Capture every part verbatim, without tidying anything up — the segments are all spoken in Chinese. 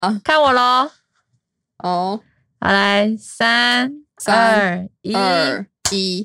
啊， 看我咯。 哦， 好，来，三、二、一、 二、一。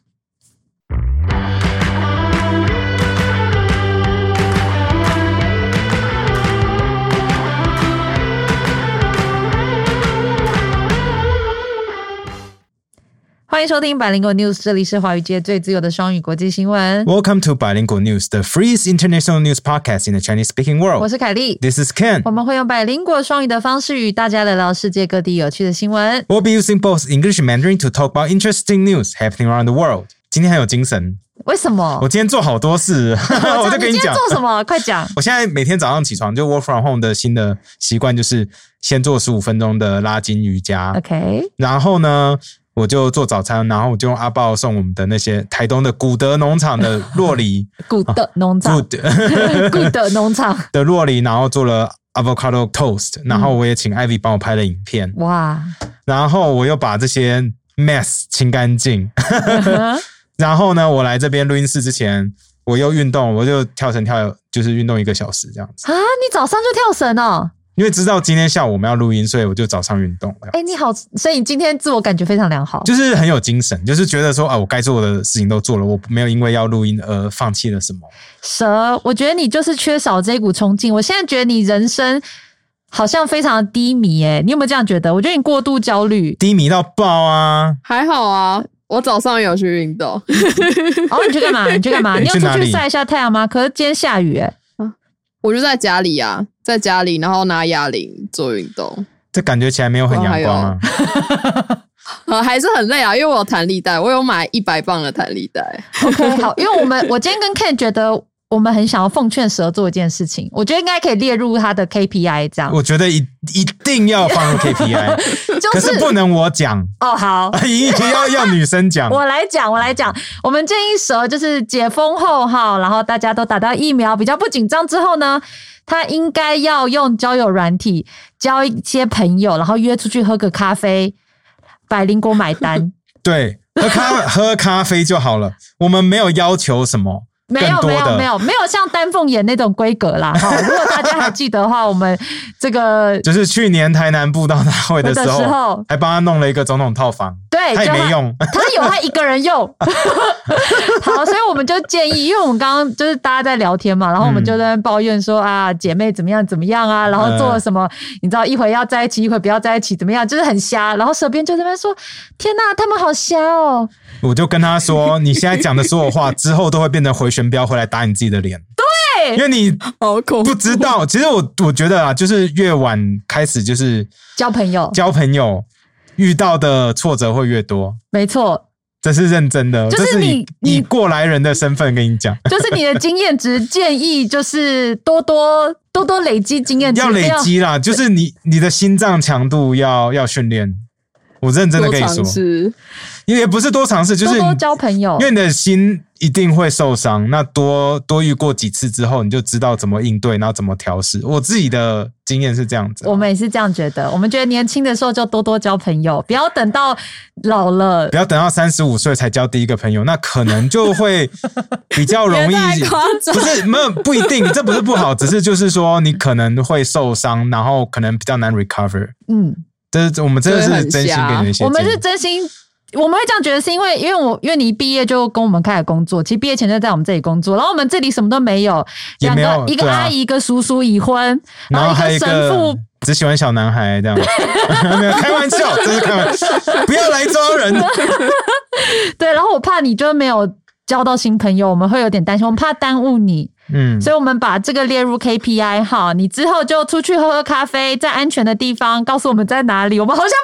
欢迎收听百灵果 News， 这里是华语界最自由的双语国际新闻。 Welcome to Bilingual News, the freest international news podcast in the Chinese-speaking world. 我是凯莉 This is Ken. 我们会用百灵果双语的方式与大家聊聊世界各地有趣的新闻。 We'll be using both English and Mandarin to talk about interesting news happening around the world. 今天很有精神。 为什么？ 我今天做好多事，我就跟你今天你讲。 做什么？快讲。 我现在每天早上起床就 work from home 的新的习惯就是先做十五分钟的拉筋瑜伽。 OK。 然后呢，我就做早餐，然后我就用阿豹送我们的那些台东的古德农场的酪梨古德农场 Good 古德农场的酪梨，然后做了 avocado toast， 然后我也请 Ivy 帮我拍了影片。 哇！ 然后我又把这些 mess 清干净。然后呢，我来这边录音室之前，我又运动，我就跳绳跳，就是运动一个小时这样子。 啊，你早上就跳绳哦？ 因为知道今天下午我们要录音，所以我就早上运动。 哎，你好，所以你今天自我感觉非常良好， 就是很有精神，就是觉得说啊，我该做的事情都做了，我没有因为要录音而放弃了什么。 蛇，我觉得你就是缺少这股冲劲。我现在觉得你人生好像非常的低迷，哎，你有没有这样觉得？我觉得你过度焦虑， 低迷到爆啊！ 还好啊，我早上有去运动。 哦，你去干嘛？你去干嘛？你有出你去哪里去晒一下太阳吗？可是今天下雨，哎。 我就在家里啊，在家里，然后拿哑铃做运动。 这感觉起来没有很阳光啊。 呃，还是很累啊，因为我有弹力带，我有买一百磅的弹力带。 OK， 好，因为我们我今天跟 Ken 觉得我们很想要奉劝蛇做一件事情，我觉得应该可以列入他的 K P I 这样。 我觉得一一定要放入 K P I， 就是可是不能我讲哦，好， 一定要要女生讲。 我来讲，我来讲。我们建议蛇就是解封后哈，然后大家都打到疫苗，比较不紧张之后呢，他应该要用交友软体交一些朋友，然后约出去喝个咖啡，百灵果买单。 对，喝咖喝咖啡就好了，我们没有要求什么。 没有没有没有没有像丹凤眼那种规格啦哈！如果大家还记得的话，我们这个就是去年台南布道大会的时候， 时候还帮他弄了一个总统套房， 对， 他也没用， 他有他一个人用。好，所以我们就建议，因为我们刚刚就是大家在聊天嘛，然后我们就在那边抱怨说、嗯、啊，姐妹怎么样怎么样啊，然后做了什么，呃、你知道一会要在一起，一会不要在一起，怎么样，就是很瞎。然后蛇边就在那边说：“天哪，他们好瞎哦！” 我就跟他说：“你现在讲的所有话之后都会变成回旋镖，回来打你自己的脸。” 对， 因为你好恐怖， 不知道。其实我我觉得啊，就是越晚开始就是交朋友， 交朋友遇到的挫折会越多。 没错。 这是认真的， 就是你以以过来人的身份跟你讲， 就是你的经验值建议就是多多多多累积经验值， 要累积啦，就是你你的心脏强度要要训练。我认真的跟你说，也不是多尝试，就是多多交朋友， 因为你的心一定会受伤。那多多遇过几次之后，你就知道怎么应对，然后怎么调试。我自己的经验是这样子， 我们也是这样觉得。我们觉得年轻的时候就多多交朋友，不要等到老了， 不要等到三十五岁才交第一个朋友，那可能就会比较容易。不是没有不一定，这不是不好，只是就是说你可能会受伤，然后可能比较难 recover。嗯。这是我们真的是真心给你的一些建议， 我们是真心，我们会这样觉得是因为，因为我因为你一毕业就跟我们开始工作，其实毕业前就在我们这里工作，然后我们这里什么都没有，两个一个阿姨一个叔叔已婚， 然后还有一个神父只喜欢小男孩这样，没有开玩笑，这是开玩笑，不要来抓人。 对，然后我怕你就没有交到新朋友，我们会有点担心，我们怕耽误你。嗯，所以我们把这个列入 K P I 哈，你之后就出去喝喝咖啡，在安全的地方告诉我们在哪里，我们好想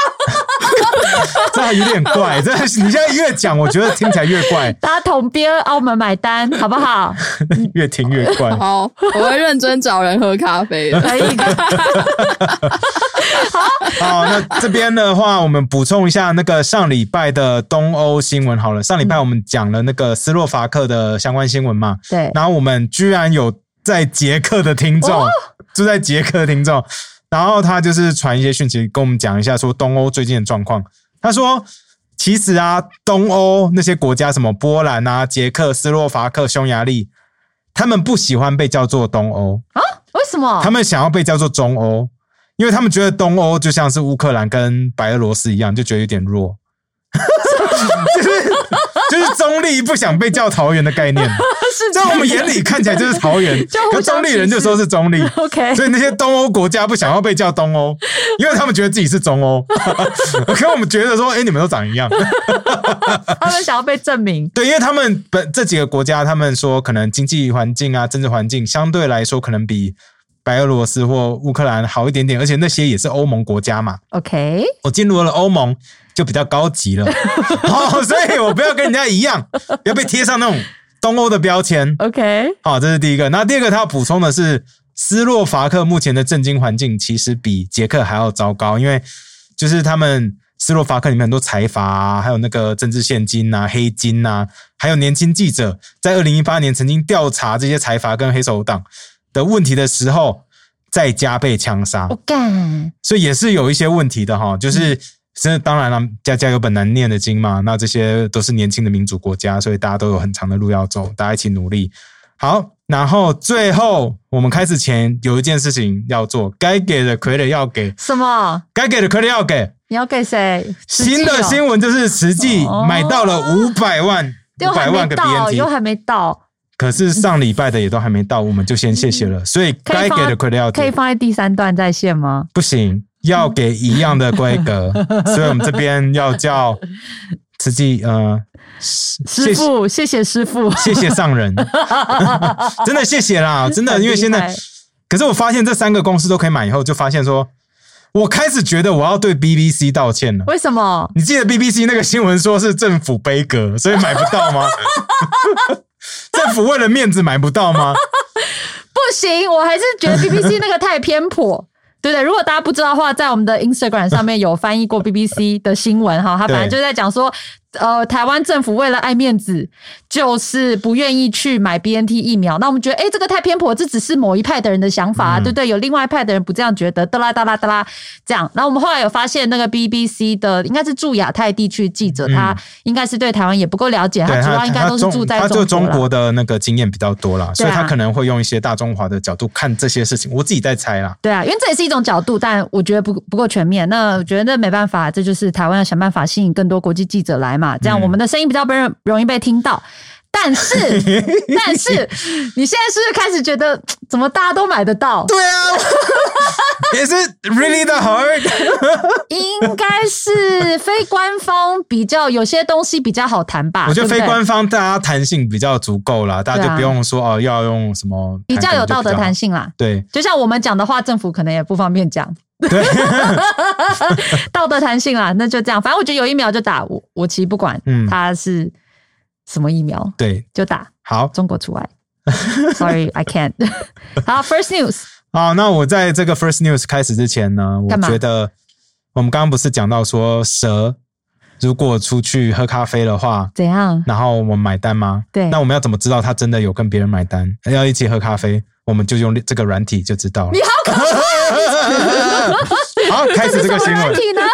爸妈。这有点怪，这你现在越讲，我觉得听起来越怪。 大家统编澳门买单，好不好？ 越听越怪。 好，我会认真找人喝咖啡的。 可以。 好，好，那这边的话，我们补充一下那个上礼拜的东欧新闻好了。上礼拜我们讲了那个斯洛伐克的相关新闻嘛， 对。 然后我们居然有在捷克的听众，哦、住在捷克的听众。然后他就是传一些讯息跟我们讲一下说东欧最近的状况。他说其实啊，东欧那些国家什么波兰啊、捷克、斯洛伐克、匈牙利，他们不喜欢被叫做东欧啊？为什么？ 他们想要被叫做中欧。 因为他们觉得东欧就像是乌克兰跟白俄罗斯一样，就觉得有点弱，就是就是中立不想被叫桃园的概念，在我们眼里看起来就是桃园，可中立人就说是中立 ，OK， 所以那些东欧国家不想要被叫东欧，因为他们觉得自己是中欧，可我们觉得说，哎、欸，你们都长一样， 他们想要被证明， 对，因为他们本这几个国家，他们说可能经济环境啊、政治环境相对来说可能比白俄罗斯或乌克兰好一点点，而且那些也是欧盟国家嘛。 OK， 我进入了欧盟就比较高级了，哦，所以我不要跟人家一样，不要被贴上那种东欧的标签。 OK， 好，这是第一个。那第二个他要补充的是，斯洛伐克目前的政经环境其实比捷克还要糟糕，因为就是他们斯洛伐克里面很多财阀啊，还有那个政治现金啊、黑金啊，还有年轻记者在二零一八年曾经调查这些财阀跟黑手党的问题的时候，在家被枪杀， 我干， 所以也是有一些问题的哈。就是真的，当然了，家家有本难念的经嘛。那这些都是年轻的民主国家，所以大家都有很长的路要走，大家一起努力。好，然后最后我们开始前有一件事情要做，该给的 credit 要给， 什么？ 该给的 credit 要给。 你要给谁？ 新的新闻就是慈济买到了五百万，五百万个 B N T， 又还没到。 可是上礼拜的也都还没到，我们就先谢谢了。所以该给的 credit 要给， 可以放在第三段再现吗？ 不行，要给一样的规格。所以我们这边要叫慈济呃师父，谢谢师父， 谢谢上人，真的谢谢啦，真的，因为现在，可是我发现这三个公司都可以买以后，就发现说，我开始觉得我要对 B B C 道歉了。 为什么？ 你记得 B B C 那个新闻说是政府杯葛，所以买不到吗？政府为了面子买不到吗？ 不行，我还是觉得 B B C 那个太偏颇。对对，如果大家不知道的话，在我们的 Instagram 上面有翻译过 B B C 的新闻哈，他本来就在讲说，呃，台湾政府为了爱面子，就是不愿意去买 B N T 疫苗。那我们觉得，哎，这个太偏颇，这只是某一派的人的想法，嗯、对不对？有另外一派的人不这样觉得，哒啦哒啦哒啦这样。然后我们后来有发现，那个 B B C 的应该是驻亚太地区记者，嗯、他应该是对台湾也不够了解，他主要应该都是住在中国， 他对中国的那个经验比较多啦，啊、所以他可能会用一些大中华的角度看这些事情。我自己在猜啦， 对啊，因为这也是一种角度，但我觉得不不够全面。那我觉得那没办法，这就是台湾要想办法吸引更多国际记者来嘛，这样我们的声音比较被容易被听到。但是，但是，你现在是不是开始觉得怎么大家都买得到？ 对啊，Is it really that hard？ 应该是非官方比较有些东西比较好谈吧。 我觉得非官方大家弹性比较足够啦，大家就不用说哦要用什么， 比较有道德弹性啦。 对， 就像我们讲的话，政府可能也不方便讲。 对， 道德弹性啦，那就这样。反正我觉得有疫苗就打，我我其实不管它是什么疫苗， 对， 就打。 好， 中国除外。Sorry, I can't 。好 ，First News。 好，那我在这个 First News 开始之前呢，我觉得我们刚刚不是讲到说蛇如果出去喝咖啡的话， 怎样？然后我们买单吗？ 对， 那我们要怎么知道他真的有跟别人买单？要一起喝咖啡，我们就用这个软体就知道了。 你好可怕！ 好，开始这个新闻。 这是什么软体呢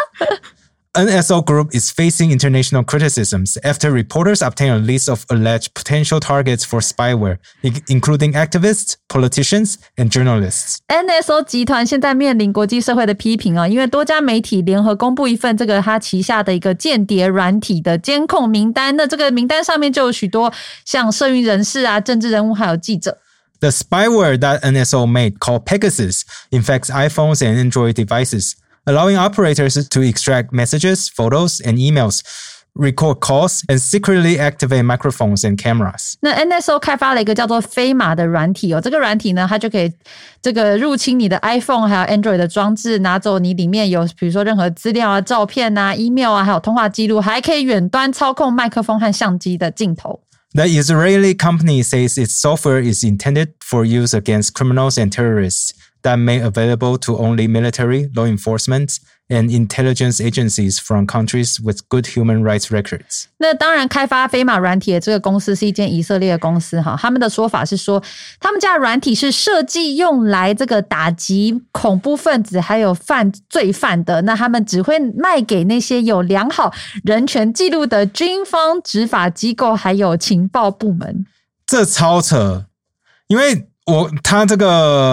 ？N S O Group is facing international criticisms after reporters obtained a list of alleged potential targets for spyware, including activists, politicians, and journalists. N S O 集团现在面临国际社会的批评啊，因为多家媒体联合公布一份这个他旗下的一个间谍软体的监控名单。那这个名单上面就有许多像社运人士啊、政治人物还有记者。 The spyware that N S O made, called Pegasus, infects iPhones and Android devices.Allowing operators to extract messages, photos, and emails, record calls, and secretly activate microphones and cameras. 那 N S O 开发了一个叫做飞马的软体哦，这个软体呢，它就可以这个入侵你的 iPhone 还有 Android 的装置，拿走你里面有比如说任何资料啊、照片啊、email 啊，还有通话记录，还可以远端操控麦克风和相机的镜头。 The Israeli company says its software is intended for use against criminals and terrorists.That made available to only military, law enforcement, and intelligence agencies from countries with good human rights records. 那当然，开发飞马软体的这个公司是一间以色列的公司哈，他们的说法是说，他们家的软体是设计用来这个打击恐怖分子还有犯罪犯的，那他们只会卖给那些有良好人权记录的军方执法机构还有情报部门。 这超扯，因为我他这个。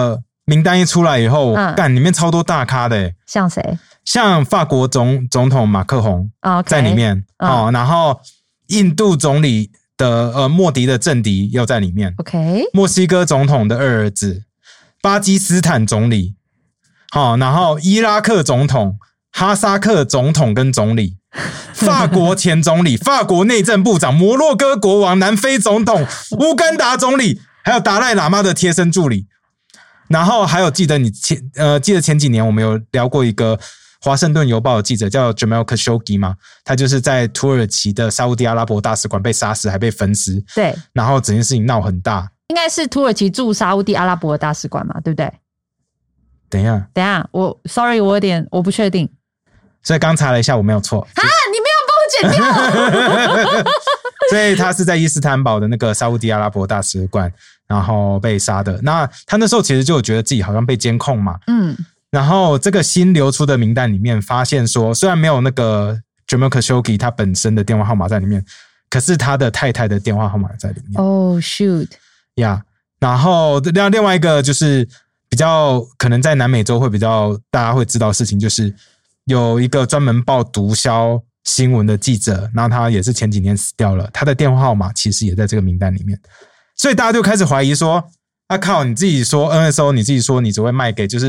名单一出来以后， 嗯干、里面超多大咖的、欸， 像谁？ 像法国总总统马克宏在里面、 okay, 哦，然后印度总理的呃莫迪的政敌又在里面 ，OK， 墨西哥总统的二儿子，巴基斯坦总理，好、哦，然后伊拉克总统、哈萨克总统跟总理。法国前总理、法国内政部长、摩洛哥国王、南非总统、乌干达总理，还有达赖喇嘛的贴身助理。然后还有记得你前呃记得前几年我们有聊过一个华盛顿邮报的记者叫 Jamal Khashoggi 嘛，他就是在土耳其的沙烏地阿拉伯大使馆被杀死，还被分尸。 对， 然后整件事情闹很大。 应该是土耳其驻沙烏地阿拉伯的大使馆嘛，对不对？ 等一下， 等一下，我 sorry， 我有点我不确定。 所以刚查了一下，我没有错啊！你没有帮我剪掉， 所以他是在伊斯坦堡的那个沙烏地阿拉伯大使馆，然后被杀的。那他那时候其实就觉得自己好像被监控嘛，嗯。然后这个新流出的名单里面，发现说虽然没有那个 Jamal Khashoggi 他本身的电话号码在里面，可是他的太太的电话号码在里面。 哦、oh, shoot， 呀、yeah ，然后另另外一个就是比较可能在南美洲会比较大家会知道的事情，就是有一个专门报毒枭新闻的记者，然后他也是前几年死掉了，他的电话号码其实也在这个名单里面，所以大家就开始怀疑说，啊靠，你自己说 N S O， 你自己说你只会卖给就是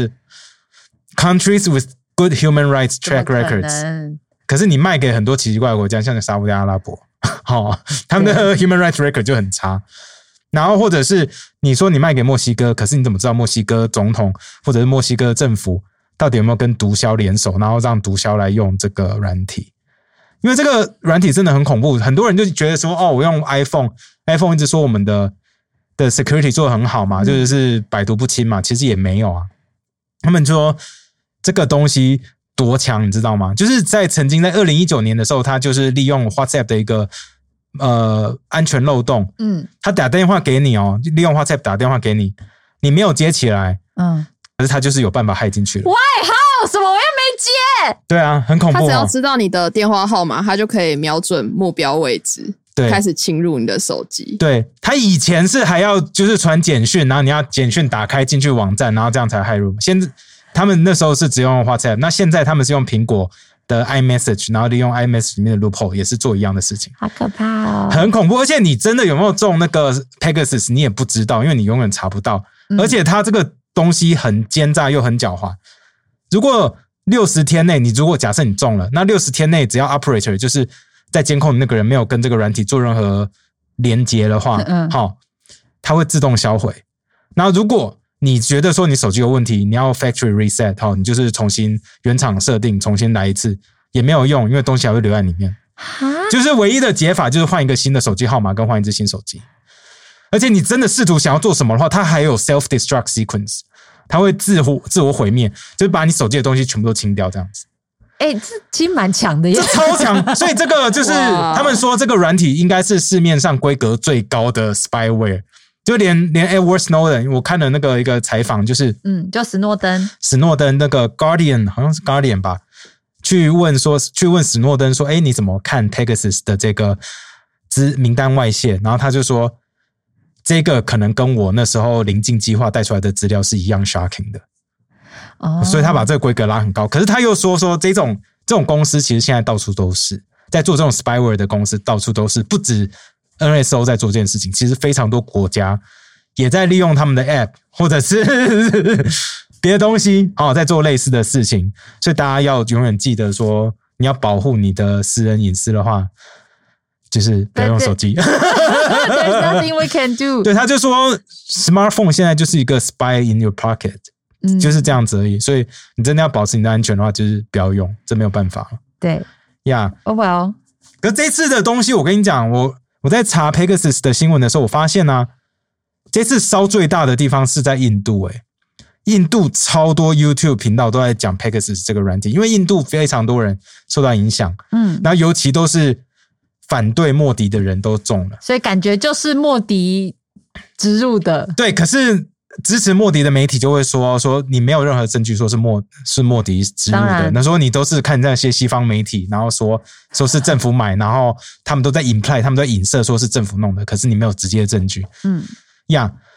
countries with good human rights track records， 可是你卖给很多奇奇怪怪的国家，像沙烏地阿拉伯，哦，他们的 human rights record 就很差。然后或者是你说你卖给墨西哥，可是你怎么知道墨西哥总统或者是墨西哥政府到底有没有跟毒枭联手，然后让毒枭来用这个软体？因为这个软体真的很恐怖，很多人就觉得说，哦，我用 iPhone，iPhone iPhone 一直说我们的的 security 做得很好嘛，就是百毒不侵嘛，其实也没有啊。他们说这个东西多强，你知道吗？就是在曾经在二零一九年的时候，他就是利用 WhatsApp 的一个呃安全漏洞，嗯，他打电话给你哦，利用 WhatsApp 打电话给你，你没有接起来，嗯，可是他就是有办法害进去了。 Why how 什么？我又没接。对啊，很恐怖、哦。 他只要知道你的电话号码，他就可以瞄准目标位置，对，开始侵入你的手机。 对，他以前是还要就是传简讯，然后你要简讯打开进去网站，然后这样才骇入。现在他们那时候是只用 WhatsApp， 那现在他们是用苹果的 iMessage， 然后利用 iMessage 里面的 loophole 也是做一样的事情。 好可怕哦， 很恐怖。而且你真的有没有中那个 Pegasus， 你也不知道，因为你永远查不到。嗯、而且它这个东西很奸诈又很狡猾。如果六十天内，你如果假设你中了，那六十天内只要 operator 就是在监控的那个人没有跟这个软体做任何连接的话，嗯，好，它会自动销毁。然后如果你觉得说你手机有问题，你要 factory reset， 好，你就是重新原厂设定，重新来一次也没有用，因为东西还会留在里面。就是唯一的解法就是换一个新的手机号码跟换一只新手机。而且你真的试图想要做什么的话，它还有 self destruct sequence， 它会自我自我毁灭，就是把你手机的东西全部都清掉这样子。 哎、欸，这其实蛮强的耶， 这超强。所以这个就是他们说这个软体应该是市面上规格最高的 spyware。就连连 Edward Snowden， 我看了那个一个采访，就是嗯，就史诺登， 史诺登那个 Guardian 好像是 Guardian 吧，去问说，去问史诺登说，哎，你怎么看 Pegasus 的这个资名单外泄？然后他就说，这个可能跟我那时候临近计划带出来的资料是一样 shocking 的，哦，所以他把这个规格拉很高。可是他又说说这种这种公司其实现在到处都是在做这种 spyware 的公司，到处都是，不止N S O 在做这件事情，其实非常多国家也在利用他们的 App 或者是别的东西、哦、在做类似的事情，所以大家要永远记得说，你要保护你的私人隐私的话，就是不要用手机。 There's nothing we can do。 对，他就说 Smartphone 现在就是一个 spy in your pocket，、嗯、就是这样子而已。所以你真的要保持你的安全的话，就是不要用，这没有办法。 对呀、yeah. Oh well。 可这次的东西，我跟你讲，我。我在查 Pegasus 的新闻的时候，我发现啊，这次烧最大的地方是在印度、欸。印度超多 YouTube 频道都在讲 Pegasus 这个软体，因为印度非常多人受到影响，嗯，然后尤其都是反对莫迪的人都中了， 所以感觉就是莫迪植入的。 对，可是支持莫迪的媒体就会说说你没有任何证据说是莫是莫迪植入的，那说你都是看那些西方媒体，然后说说是政府买，然后他们都在 imply， 他们都在影射说是政府弄的，可是你没有直接的证据。嗯，呀、yeah,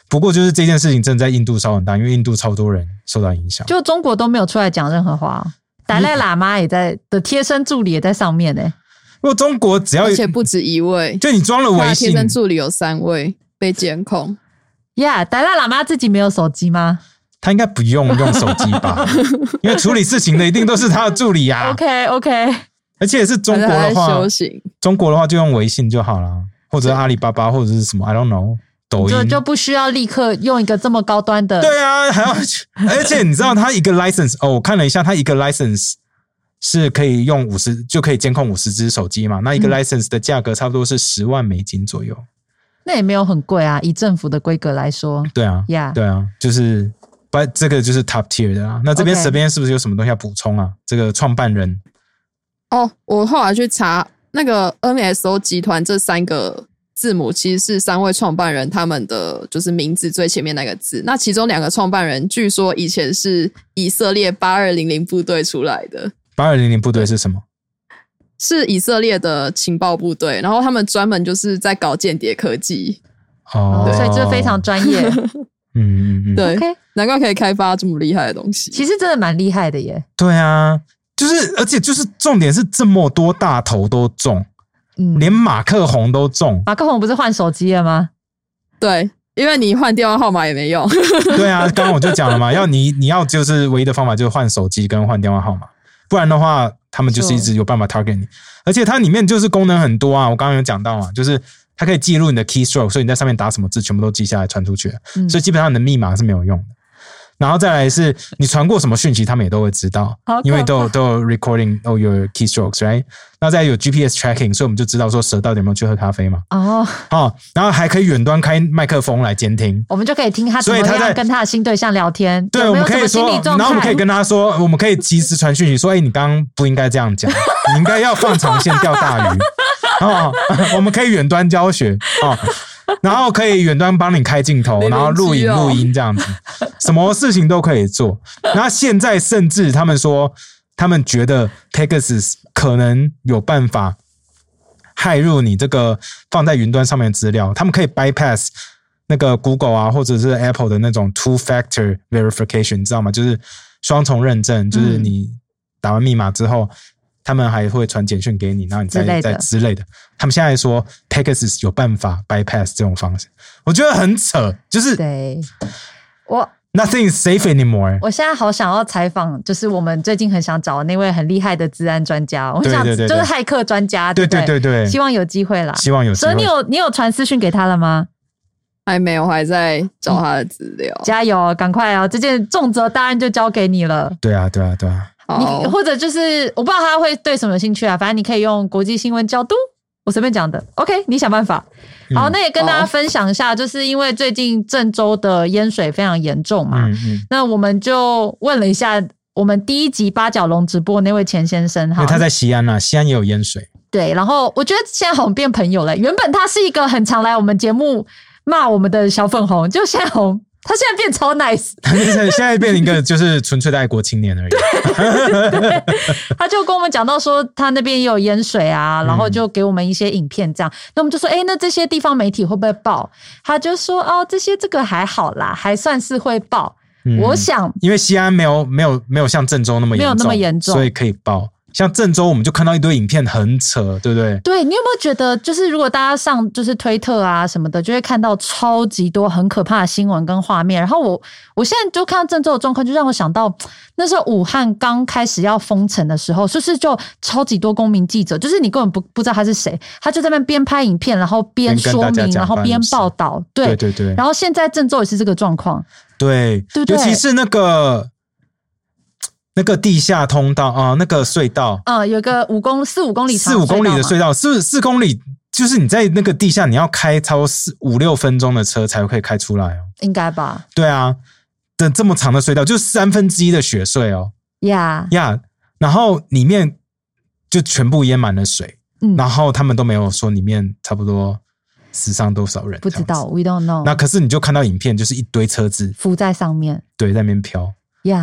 不过就是这件事情真的在印度烧很大，因为印度超多人受到影响。 就中国都没有出来讲任何话、哦，达赖喇嘛也在的贴身助理也在上面呢、欸。 如果中国只要而且不止一位， 就你装了微信， 贴身助理有三位被监控。 呀、yeah, 达赖喇嘛自己没有手机吗？ 他应该不用用手机吧？因为处理事情的一定都是他的助理啊。 OK OK， 而且是中国的话， 修行中国的话就用微信就好了，或者阿里巴巴或者是什么 I don't know。抖音就就不需要立刻用一个这么高端的， 对啊，还要，而且你知道他一个 license 哦，我看了一下，他一个 license 是可以用五十就可以监控五十只手机嘛，那一个 license 的价格差不多是十万美金左右， 那也没有很贵啊，以政府的规格来说， 对啊， yeah. 对啊，就是不这个就是 top tier 的啊。那这边这边是不是有什么东西要补充啊？这个创办人哦，我后来去查那个 N S O 集团这三个字母其实是三位创办人他们的就是名字最前面那个字，那其中两个创办人据说以前是以色列八二零零部队出来的。 八二零零部队是什么？ 是以色列的情报部队，然后他们专门就是在搞间谍科技。 哦， 所以这非常专业。 嗯嗯嗯， 对， okay. 难怪可以开发这么厉害的东西。 其实真的蛮厉害的耶。 对啊，就是而且就是重点是这么多大头都中。嗯、连马克宏都中， 马克宏不是换手机了吗？ 对，因为你换电话号码也没用。 对啊，刚刚我就讲了嘛，要你你要就是唯一的方法就是换手机跟换电话号码，不然的话他们就是一直有办法 target 你。而且它里面就是功能很多啊，我刚刚有讲到嘛，就是它可以记录你的 keystroke， 所以你在上面打什么字全部都记下来传出去了、嗯、所以基本上你的密码是没有用的。然后再来是你传过什么讯息他们也都会知道，因为都有都有 recording all your keystrokes right。 那再有 G P S tracking， 所以我们就知道说蛇到底有没有去喝咖啡嘛。哦，哦，然后还可以远端开麦克风来监听， 我们就可以听他怎么样跟他的新对象聊天。 对， 有没有我们可以说，然后我们可以跟他说，我们可以及时传讯息说，哎、欸，你刚刚不应该这样讲，你应该要放长线钓大鱼。哦，我们可以远端教学哦。然后可以远端帮你开镜头，然后录影录音这样子，什么事情都可以做。然后现在甚至他们说，他们觉得 Pegasus 可能有办法駭入你这个放在云端上面的资料，他们可以 bypass 那个 Google 啊或者是 Apple 的那种 two factor verification， 你知道吗？就是双重认证，就是你打完密码之后。他们还会传简讯给你，然后你再再之类的。他们现在说 Pegasus 有办法 bypass 这种方式，我觉得很扯，就是对我 nothing is safe anymore。 我现在好想要采访，就是我们最近很想找的那位很厉害的资安专家，我很想就是骇客专家， 对对对 对, 对， 希望有机会啦， 希望有机会。 所以你有你有传私讯给他了吗？ 还没有，我还在找他的资料。 嗯、加油，赶快啊！这件重责大任就交给你了。 对啊，对啊，对啊。 你或者就是我不知道他会对什么有兴趣啊，反正你可以用国际新闻角度，我随便讲的 OK 你想办法。好，那也跟大家分享一下、嗯、就是因为最近郑州的淹水非常严重嘛、嗯嗯、那我们就问了一下我们第一集八角笼直播那位钱先生， 因为他在西安啊，西安也有淹水。 对，然后我觉得现在好像变朋友了，原本他是一个很常来我们节目骂我们的小粉红，就现在红他现在变超 nice， 现在变成一个就是纯粹的爱国青年而已。 对，他就跟我们讲到说他那边也有淹水啊，然后就给我们一些影片这样、嗯、那我们就说哎、欸，那这些地方媒体会不会报？他就说哦，这些这个还好啦，还算是会报、嗯、我想因为西安没有没有没有像郑州那么严重， 没有那么严重， 所以可以报。像郑州我们就看到一堆影片很扯，对不对？ 对，你有没有觉得就是如果大家上就是推特啊什么的，就会看到超级多很可怕的新闻跟画面。然后我我现在就看到郑州的状况，就让我想到那时候武汉刚开始要封城的时候，是不是就超级多公民记者，就是你根本不不知道他是谁，他就在那边边拍影片，然后边说明，然后边报道。对对对对。 然后现在郑州也是这个状况， 对，对对，尤其是那个。那个地下通道啊、呃，那个隧道， 嗯，有个五公四五公里长四五公里的隧道，四四公里，就是你在那个地下，你要开超过四五六分钟的车才可以开出来哦， 应该吧？ 对啊，这这么长的隧道，就三分之一的雪隧哦， 呀呀，然后里面就全部淹满了水，嗯，然后他们都没有说里面差不多死伤多少人， 不知道 ，we don't know。 那可是你就看到影片，就是一堆车子浮在上面， 对，在那边飘， 呀。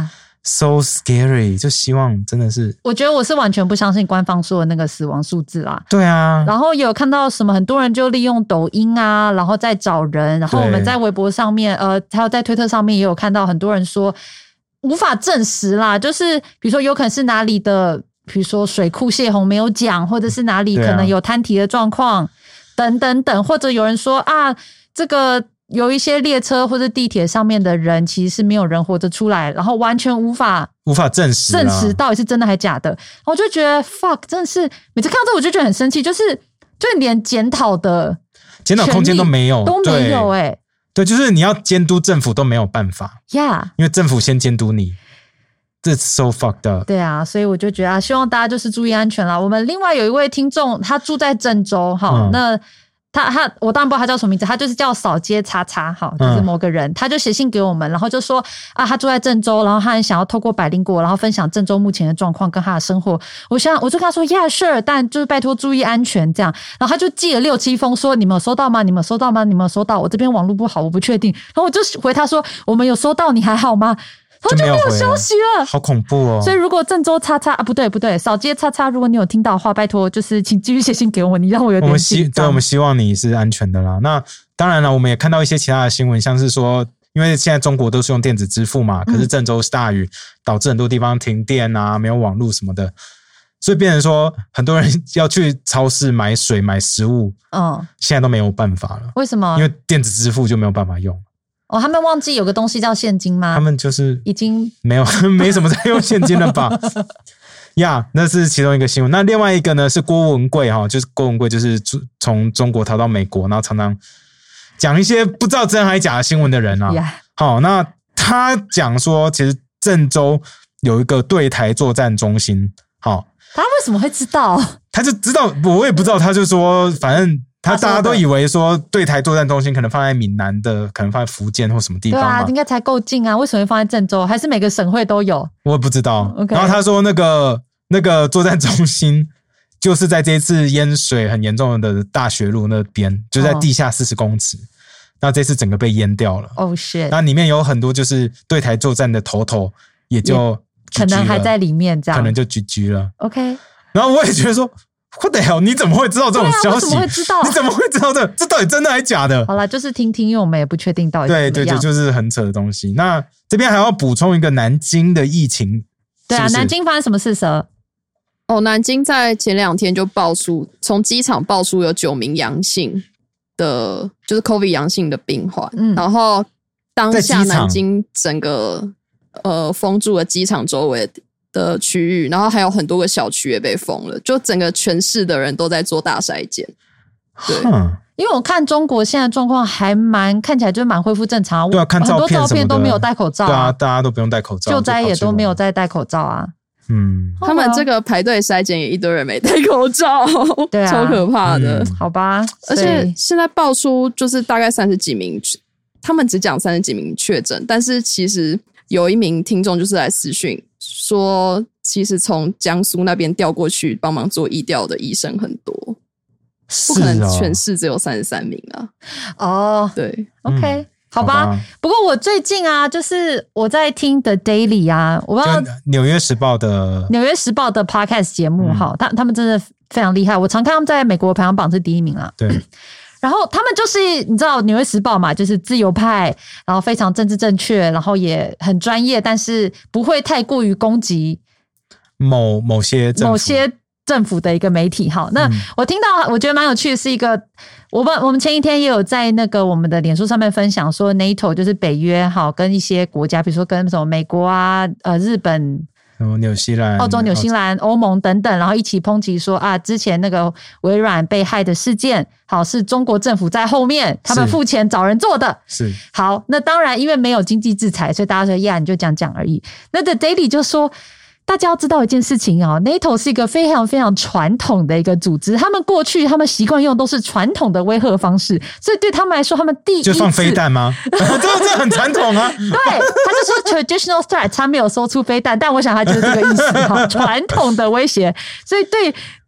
So scary， 就希望真的是， 我觉得我是完全不相信官方说的那个死亡数字啦。 对啊， 然后也有看到什么很多人就利用抖音啊，然后再找人，然后我们在微博上面，呃，还有在推特上面也有看到很多人说无法证实啦，就是比如说有可能是哪里的，比如说水库泄洪没有讲，或者是哪里可能有摊提的状况、啊、等等等，或者有人说啊，这个。有一些列车或者地铁上面的人其实是没有人活着出来，然后完全无法无法证实证实到底是真的还假的。我就觉得 fuck 真的是每次看到这我就觉得很生气，就是就连检讨的检讨空间都没有都没有哎、欸， 对，就是你要监督政府都没有办法呀， yeah. 因为政府先监督你。这 so fucked up。 对啊，所以我就觉得、啊、希望大家就是注意安全啦。我们另外有一位听众他住在郑州哈、嗯，那他他我当然不知道他叫什么名字，他就是叫扫街叉叉哈，就是某个人、嗯、他就写信给我们，然后就说啊他住在郑州，然后他很想要透过百灵果然后分享郑州目前的状况跟他的生活。我想我就跟他说 yeah sure， 但就是拜托注意安全这样。然后他就寄了六七封说你们有收到吗？你们有收到吗？你们有收到？我这边网络不好，我不确定。然后我就回他说我们有收到，你还好吗？然后就没有消息了， 好恐怖哦！ 所以如果郑州叉叉啊，不对不对，扫街叉叉，如果你有听到的话，拜托就是请继续写信给我，你让我有点紧张。 对，我们希望你是安全的啦。那当然了，我们也看到一些其他的新闻，像是说，因为现在中国都是用电子支付嘛，可是郑州是大雨，导致很多地方停电啊，没有网络什么的，所以变成说很多人要去超市买水、买食物，嗯，现在都没有办法了。 为什么？ 因为电子支付就没有办法用。 哦，他们忘记有个东西叫现金吗？ 他们就是已经没有没什么在用现金了吧？呀、yeah, 那是其中一个新闻。那另外一个呢是郭文贵哈，就是郭文贵就是从中国逃到美国，然后常常讲一些不知道真还假的新闻的人啊。 Yeah. 好，那他讲说，其实郑州有一个对台作战中心。好， 他为什么会知道？ 他就知道，我也不知道，他就说反正。他大家都以为说对台作战中心可能放在闽南的，可能放在福建或什么地方嘛？ 对啊，应该才够近啊，为什么会放在郑州？还是每个省会都有？ 我也不知道。 Okay. 然后他说那个那个作战中心就是在这次淹水很严重的大学路那边，就在地下四十公尺。那、oh. 这次整个被淹掉了。 哦、oh, shit！ 那里面有很多就是对台作战的头头，也就可能还在里面，这样可能就 G G 了。 OK。 然后我也觉得说。What the hell？ 你怎么会知道这种消息？ 对啊，我怎么会知道？ 你怎么会知道这？这到底真的还是假的？ 好啦，就是听听，因为我们也不确定到底怎么样。 对对对，就是很扯的东西。那这边还要补充一个南京的疫情。 对啊， 是是南京发生什么事蛇？ 哦，南京在前两天就爆出，从机场爆出有九名阳性的，就是 COVID 阳性的病患。嗯，然后当下南京整个呃封住了机场周围的区域，然后还有很多个小区也被封了，就整个全市的人都在做大筛检。对， 因为我看中国现在状况还蛮看起来就蛮恢复正常。 对啊，看照片很多照片都没有戴口罩、啊。 对啊，大家都不用戴口罩， 救灾也都没有再戴口罩啊。 嗯， 他们这个排队筛检也一堆人没戴口罩， 对啊， 超可怕的。 嗯、好吧， 而且现在爆出就是大概三十几名，他们只讲三十几名确诊，但是其实有一名听众就是来私讯。说其实从江苏那边调过去帮忙做疫调的医生很多，不可能全市只有三十三名啊。 哦， 对 ，OK，、嗯、好吧。好吧，不过我最近啊，就是我在听 The Daily 啊，我不知道纽约时报的纽约时报的 Podcast 节目哈、嗯，他他们真的非常厉害，我常看他们在美国排行榜是第一名啊。 对。 然后他们就是你知道《纽约时报》嘛，就是自由派，然后非常政治正确，然后也很专业，但是不会太过于攻击某某些政府某些政府的一个媒体。好，那我听到我觉得蛮有趣的是一个，我们我们前一天也有在那个我们的脸书上面分享说 NATO 就是北约好跟一些国家，比如说跟什么美国啊、呃日本。 纽西兰、 澳洲、纽西兰、欧盟等等，然后一起抨击说啊，之前那个微软被害的事件，好是中国政府在后面，他们付钱找人做的。 是好，那当然因为没有经济制裁，所以大家说呀，你就讲讲而已。那 The Daily 就说。大家要知道一件事情啊 ，NATO 是一个非常非常传统的一个组织，他们过去他们习惯用都是传统的威吓方式，所以对他们来说，他们第一次就放飞弹吗？这这很传统啊。 对，他就说 traditional threat， 他没有说出飞弹，但我想他就是这个意思哈，传统的威胁。所以对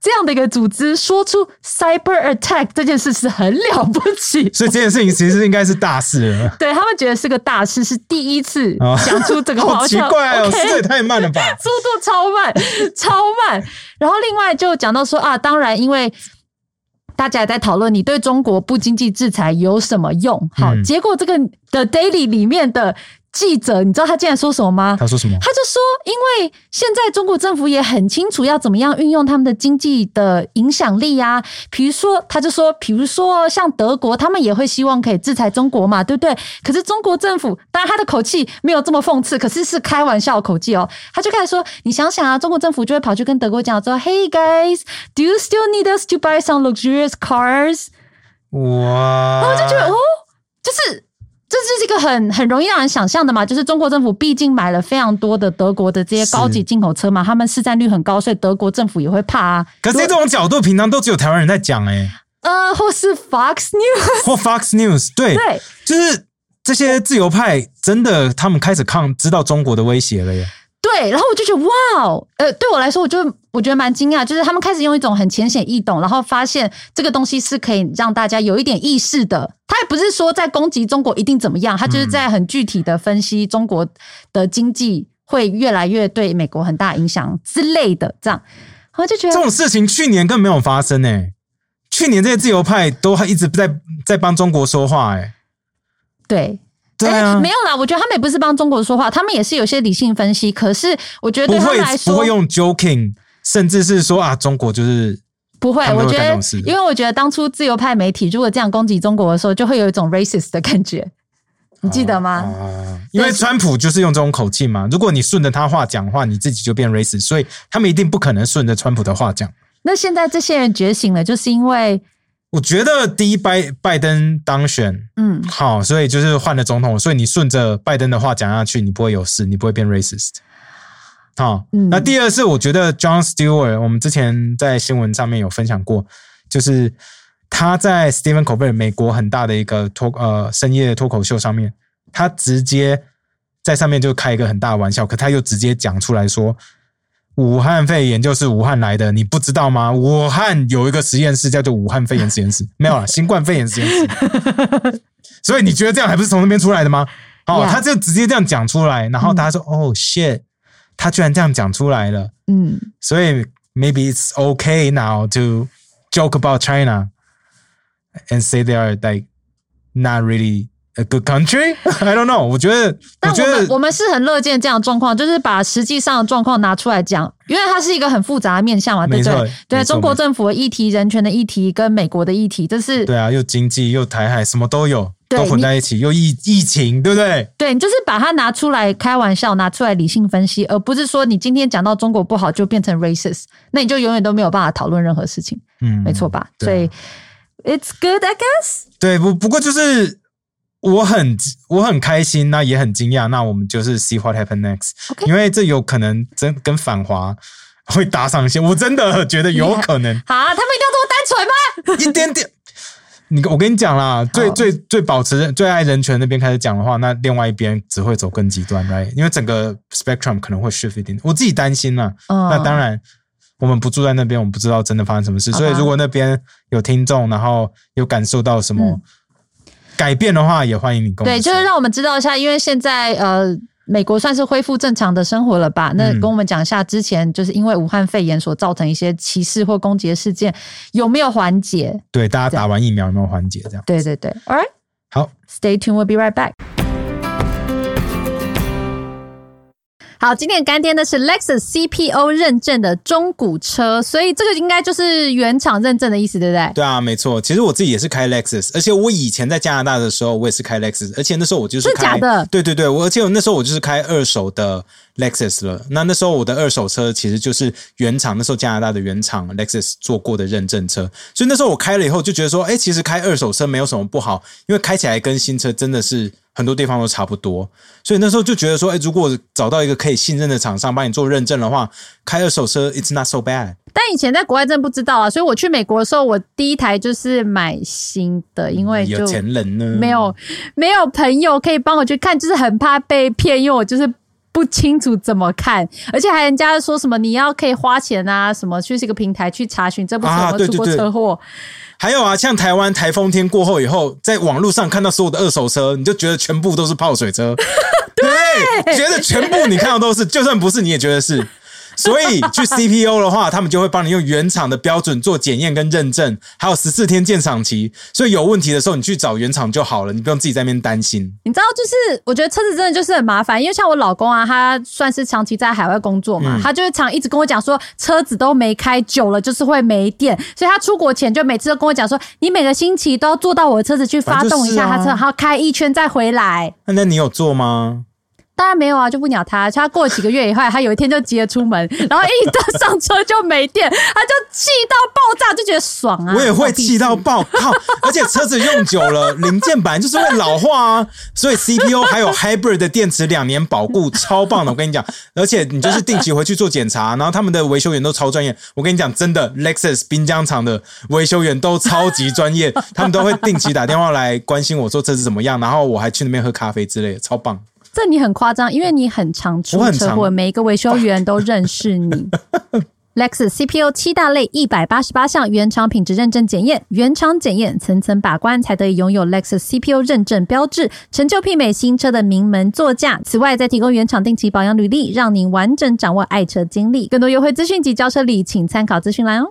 这样的一个组织说出 cyber attack 这件事是很了不起， 所以这件事情其实应该是大事了。 对，他们觉得是个大事，是第一次讲出这个话。 哦、好奇怪哦， okay, 这也太慢了吧， 速度超慢，超慢。然后另外就讲到说啊，当然因为大家也在讨论你对中国不经济制裁有什么用。好，嗯、结果这个 The Daily 里面的记者，你知道他竟然说什么吗？ 他说什么？ 他就说，因为现在中国政府也很清楚要怎么样运用他们的经济的影响力啊。比如说，他就说，比如说像德国，他们也会希望可以制裁中国嘛，对不对？可是中国政府，当然他的口气没有这么讽刺，可是是开玩笑的口气哦。他就开始说，你想想啊，中国政府就会跑去跟德国讲说 ，Hey guys, do you still need us to buy some luxurious cars？ 哇！ 然后我就觉得，哦，就是。这是一个很很容易让人想象的嘛，就是中国政府毕竟买了非常多的德国的这些高级进口车嘛，他们市占率很高，所以德国政府也会怕啊。 可是这种角度平常都只有台湾人在讲哎、 欸，呃，或是 Fox News 或 Fox News， 对对， 就是这些自由派真的他们开始抗知道中国的威胁了耶。 对，然后我就觉得哇哦，呃，对我来说，我就我觉得蛮惊讶，就是他们开始用一种很浅显易懂，然后发现这个东西是可以让大家有一点意识的。他也不是说在攻击中国一定怎么样，他就是在很具体的分析中国的经济会越来越对美国很大影响之类的，这样，我就觉得这种事情去年更没有发生诶，去年这些自由派都一直在在帮中国说话诶。 对。 对啊、 欸，没有啦，我觉得他们也不是帮中国说话，他们也是有些理性分析。可是我觉得对他们来说， 不会不会用 joking， 甚至是说啊，中国就是不会。我觉得，因为我觉得当初自由派媒体如果这样攻击中国的时候，就会有一种 racist 的感觉，你记得吗？ 哦哦、因为川普就是用这种口气嘛。如果你顺着他话讲话，你自己就变 racist， 所以他们一定不可能顺着川普的话讲。 那现在这些人觉醒了，就是因为。 我觉得第一拜拜登当选，嗯，好，所以就是换了总统，所以你顺着拜登的话讲下去，你不会有事，你不会变 racist。好，嗯、那第二是我觉得 Jon Stewart， 我们之前在新闻上面有分享过，就是他在 Stephen Colbert 美国很大的一个脱呃深夜脱口秀上面，他直接在上面就开一个很大的玩笑，可他又直接讲出来说。武汉肺炎就是武汉来的，你不知道吗？武汉有一个实验室叫做武汉肺炎实验室，没有啦，新冠肺炎实验室。所以你觉得这样还不是从那边出来的吗？哦， yeah. 他就直接这样讲出来，然后大家说：“哦、嗯 oh, shit， 他居然这样讲出来了。”嗯，所以 maybe it's okay now to joke about China and say they are like not really.A good country? I don't know. 我觉得， 但我觉得我们是很乐见这样的状况，就是把实际上的状况拿出来讲，因为它是一个很复杂的面向嘛，对不对？对，中国政府的议题、人权的议题跟美国的议题，这是对啊，又经济又台海，什么都有，都混在一起，又疫疫情，对不对？ 对，你就是把它拿出来开玩笑，拿出来理性分析，而不是说你今天讲到中国不好就变成 racist， 那你就永远都没有办法讨论任何事情，嗯，没错吧？所以 it's good, I guess。 对，不不过就是。我很我很开心，那也很惊讶。那我们就是 see what happen next，、okay. 因为这有可能真跟反华会搭上线。我真的觉得有可能。 好、啊，他们一定要这么单纯吗？ 一点点。你我跟你讲啦，最最最保持最爱人权那边开始讲的话，那另外一边只会走更极端 ，right？ 因为整个 spectrum 可能会 shift 一点。我自己担心啦。嗯、那当然，我们不住在那边，我们不知道真的发生什么事。所以如果那边有听众，然后有感受到什么。嗯改变的话，也欢迎你跟我们说。对， 就是让我们知道一下，因为现在呃，美国算是恢复正常的生活了吧？那跟我们讲一下，之前就是因为武汉肺炎所造成一些歧视或攻击的事件，有没有缓解？ 对，大家打完疫苗有没有缓解？这样。 对对对 ，All right， 好 ，Stay tuned， we'll be right back。好，今天干爹呢是 Lexus C P O 认证的中古车，所以这个应该就是原厂认证的意思，对不对？ 对啊，没错。其实我自己也是开 Lexus， 而且我以前在加拿大的时候，我也是开 Lexus， 而且那时候我就是开， 是假的？对对对，我而且我那时候我就是开二手的 Lexus 了。那那时候我的二手车其实就是原厂，那时候加拿大的原厂 Lexus 做过的认证车，所以那时候我开了以后就觉得说，哎，其实开二手车没有什么不好，因为开起来跟新车真的是。很多地方都差不多，所以那时候就觉得说，哎，如果找到一个可以信任的厂商帮你做认证的话，开二手车 it's not so bad。 但以前在国外真的不知道啊，所以我去美国的时候，我第一台就是买新的，因为就有钱人呢， 没有没有朋友可以帮我去看，就是很怕被骗，因为我就是不清楚怎么看，而且还人家说什么你要可以花钱啊，什么去这个平台去查询这部车有没有出过车祸。啊， 还有啊，像台湾台风天过后以后，在网络上看到所有的二手车，你就觉得全部都是泡水车，对，觉得全部你看到都是，就算不是你也觉得是。所以去 C P O 的话，他们就会帮你用原厂的标准做检验跟认证，还有十四天鉴赏期，所以有问题的时候你去找原厂就好了，你不用自己在那边担心。 你知道，就是我觉得车子真的就是很麻烦，因为像我老公啊，他算是长期在海外工作嘛，嗯、他就会常一直跟我讲说，车子都没开久了就是会没电，所以他出国前就每次都跟我讲说，你每个星期都要坐到我的车子去发动一下他车，然后、啊、开一圈再回来。 那你有做吗？ 当然没有啊，就不鸟他。他过了几个月以后，他有一天就急着出门，然后一上车就没电，他就气到爆炸，就觉得爽啊！ 我也会气到爆，靠！而且车子用久了，零件本来就是会老化啊，所以 C P O 还有 Hybrid 的电池两年保固，超棒的！我跟你讲，而且你就是定期回去做检查，然后他们的维修员都超专业。我跟你讲，真的 Lexus 滨江厂的维修员都超级专业，他们都会定期打电话来关心我说车子怎么样，然后我还去那边喝咖啡之类的，超棒。 这你很夸张，因为你很常出车祸，每一个维修员都认识你。Lexus C P O 七大类一百八十八项原厂品质认证检验，原厂检验层层把关，才得以拥有 Lexus C P O 认证标志，成就媲美新车的名门座驾。此外，再提供原厂定期保养履历，让您完整掌握爱车经历。更多优惠资讯及交车礼，请参考资讯栏哦。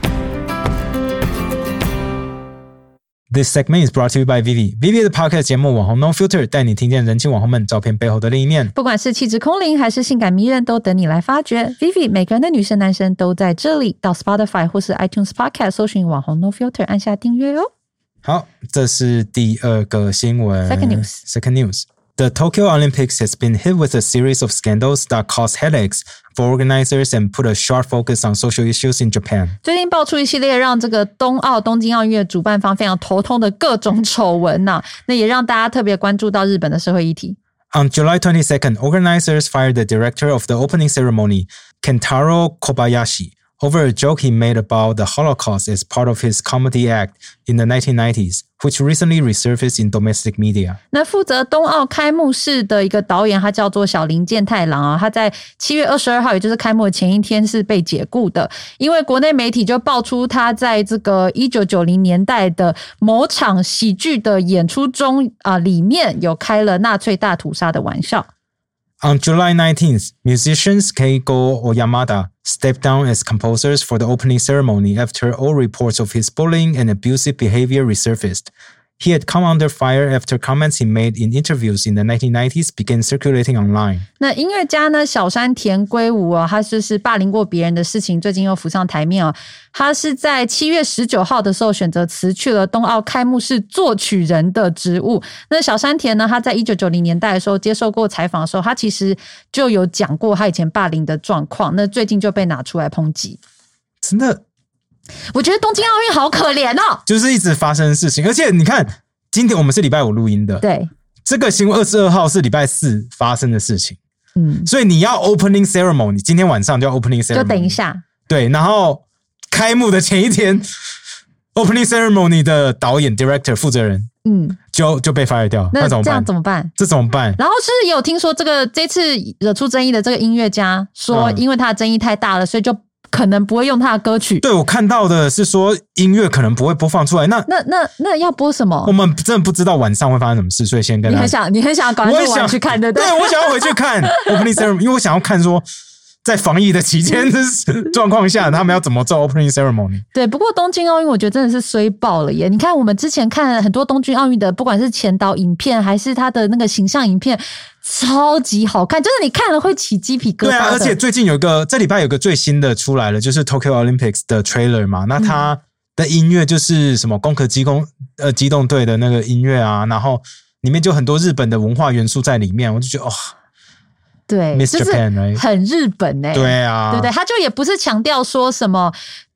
This segment is brought to you by Vivi. Vivi 的 podcast 节目网红 No Filter 带你听见人气网红们照片背后的另一面。 不管是气质空灵还是性感迷人，都等你来发掘。Vivi 每个人的女生男生都在这里。到 Spotify 或是 iTunes Podcast 搜寻网红 No Filter， 按下订阅哦。 好，这是第二个新闻。 Second news. Second news.The Tokyo Olympics has been hit with a series of scandals that cause headaches for organizers and put a sharp focus on social issues in Japan. 最近爆出一系列让这个冬奥东京奥运的主办方非常头痛的各种丑闻啊，那也让大家特别关注到日本的社会议题。 On July twenty-second, organizers fired the director of the opening ceremony, Kentaro Kobayashi.Over a joke he made about the Holocaust as part of his comedy act in the nineteen nineties, which recently resurfaced in domestic media. 那负责冬奥开幕式的一个导演，他叫做小林健太郎啊，他在七月二十二号，也就是开幕的前一天是被解雇的，因为国内媒体就爆出他在这个一九九零年代的某场喜剧的演出中啊、呃，里面有开了纳粹大屠杀的玩笑。 On July nineteenth, musicians Keigo Oyamada stepped down as composers for the opening ceremony after all reports of his bullying and abusive behavior resurfaced. He had come under fire after comments he made in interviews in the nineteen nineties began circulating online. 那音乐家呢，小山田圭吾啊，他就是霸凌过别人的事情，最近又浮上台面啊。他是在七月十九号的时候选择辞去了冬奥开幕式作曲人的职务。那小山田呢，他在一九九零年代的时候接受过采访的时候，他其实就有讲过他以前霸凌的状况。那最近就被拿出来抨击。 真的。 我觉得东京奥运好可怜哦， 就是一直发生事情，而且你看，今天我们是礼拜五录音的， 对， 这个新闻二十二号是礼拜四发生的事情， 嗯， 所以你要 opening ceremony， 今天晚上就要 opening ceremony， 就等一下， 对，然后开幕的前一天 ，opening ceremony 的导演 director 负责人， 嗯， 就就被 fire 掉，那怎么办？ 这样怎么办？ 这怎么办？ 然后是也有听说这个这次惹出争议的这个音乐家说，因为他的争议太大了，所以就可能不会用他的歌曲。 对，我看到的是说音乐可能不会播放出来。那那那那要播什么？ 我们真的不知道晚上会发生什么事，所以先跟他。 你很想，你很想赶快晚去看，对不对？ 对，我想要回去看 opening ceremony， 因为我想要看说在防疫的期间的状况下，他们要怎么做 opening ceremony。 对，不过东京奥运我觉得真的是衰爆了耶！你看我们之前看很多东京奥运的，不管是前导影片还是他的那个形象影片，超级好看，就是你看了会起鸡皮疙瘩的。 对啊，而且最近有一个，这礼拜有个最新的出来了，就是 Tokyo Olympics 的 trailer 嘛。那它的音乐就是什么攻壳机动呃机动队的那个音乐啊，然后里面就很多日本的文化元素在里面，我就觉得哦。 对， Miss Japan, 就是很日本欸， 对啊， 对不对？他就也不是强调说什么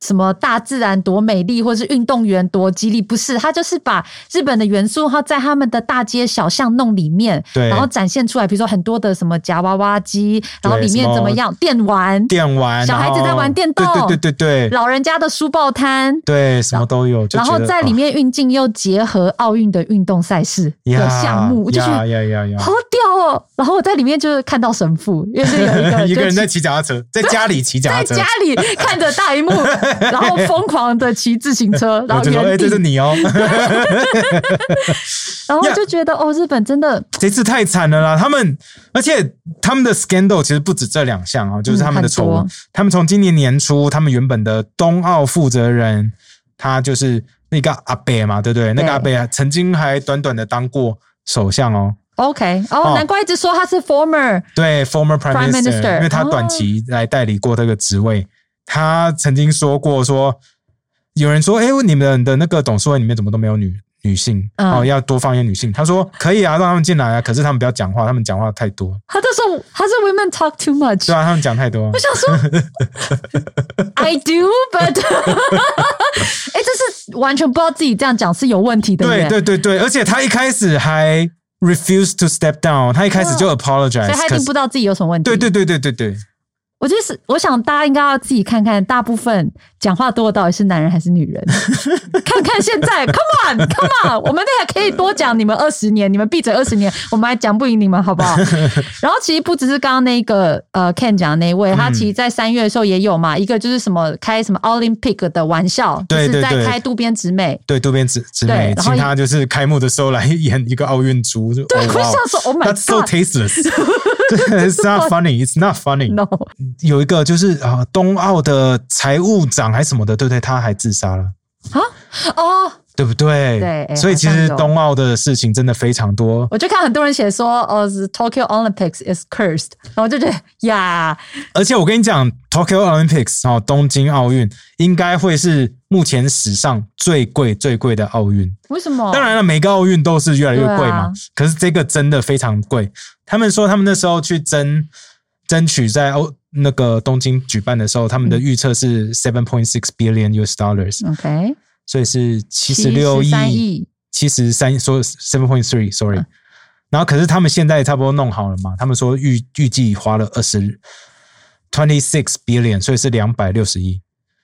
什么大自然多美丽，或是运动员多激励，不是，他就是把日本的元素，然后在他们的大街小巷弄里面， 对， 然后展现出来，比如说很多的什么夹娃娃机，然后里面怎么样，电玩， 电玩， 小孩子在玩电动， 对对对对对， 老人家的书报摊， 对，什么都有， 然后在里面运镜又结合奥运的运动赛事的项目，我就觉得好屌哦。然后我在里面就是看到神父，因为是有一个一个人在骑脚踏车，在家里骑脚踏车， 在家里看着大荧幕，然后疯狂的骑自行车，然后原地， 哎，这是你哦。 然后就觉得哦，日本真的这次太惨了啦！他们，而且他们的 scandal 其实不止这两项啊，就是他们的丑闻。嗯、他们从今年年初，他们原本的冬奥负责人，他就是那个阿伯嘛，对不对？对，那个阿伯曾经还短短的当过首相哦。 OK， 哦，哦难怪一直说他是 former 对 former prime minister，, prime minister 因为他短期来代理过这个职位。哦、他曾经说过说，有人说，哎，你们的那个董事会里面怎么都没有女女性？嗯、哦，要多放一些女性。他说可以啊，让他们进来啊，可是他们不要讲话，他们讲话太多。 他就说他是 women talk too much。 对啊，他们讲太多。 我想说，I do, but 哎，这是完全不知道自己这样讲是有问题的。 对对对对，而且他一开始还 refuse to step down， 他一开始就 apologize，、哦、 所以他一定不知道自己有什么问题。 对对对对对对。 我就是我想大家应该要自己看看，大部分讲话多的到底是男人还是女人？看看现在 ，Come on, Come on， 我们还可以多讲你们二十年，你们闭嘴二十年，我们还讲不赢你们，好不好？然后其实不只是刚刚那个呃 Ken 讲的那一位，他其实在三月的时候也有嘛，一个就是什么开什么 Olympic 的玩笑， 对对对， 就是在开渡边直美， 对渡边直直美，请他就是开幕的时候来演一个奥运猪， 对，我想说 ，Oh my God， That's so tasteless。It's not funny. It's not funny. No， 有一个就是啊、呃，冬奥的财务长还是什么的，对不对？他还自杀了啊？哦， 对不对？ 对， 所以其实冬奥的事情真的非常多。 我就看很多人写说，哦 ，Tokyo Olympics is cursed， 然后就觉得呀。 而且我跟你讲 ，Tokyo Olympics 哦，东京奥运应该会是目前史上最贵最贵的奥运。 为什么？ 当然了，每个奥运都是越来越贵嘛。啊、可是这个真的非常贵。他们说他们那时候去争争取在欧那个东京举办的时候，他们的预测是 seven point six billion U S dollars。OK， 所以是七十六亿，七十三说 seven point three，sorry、嗯。然后可是他们现在差不多弄好了嘛，他们说预预计花了二十 twenty six billion， 所以是两百六十亿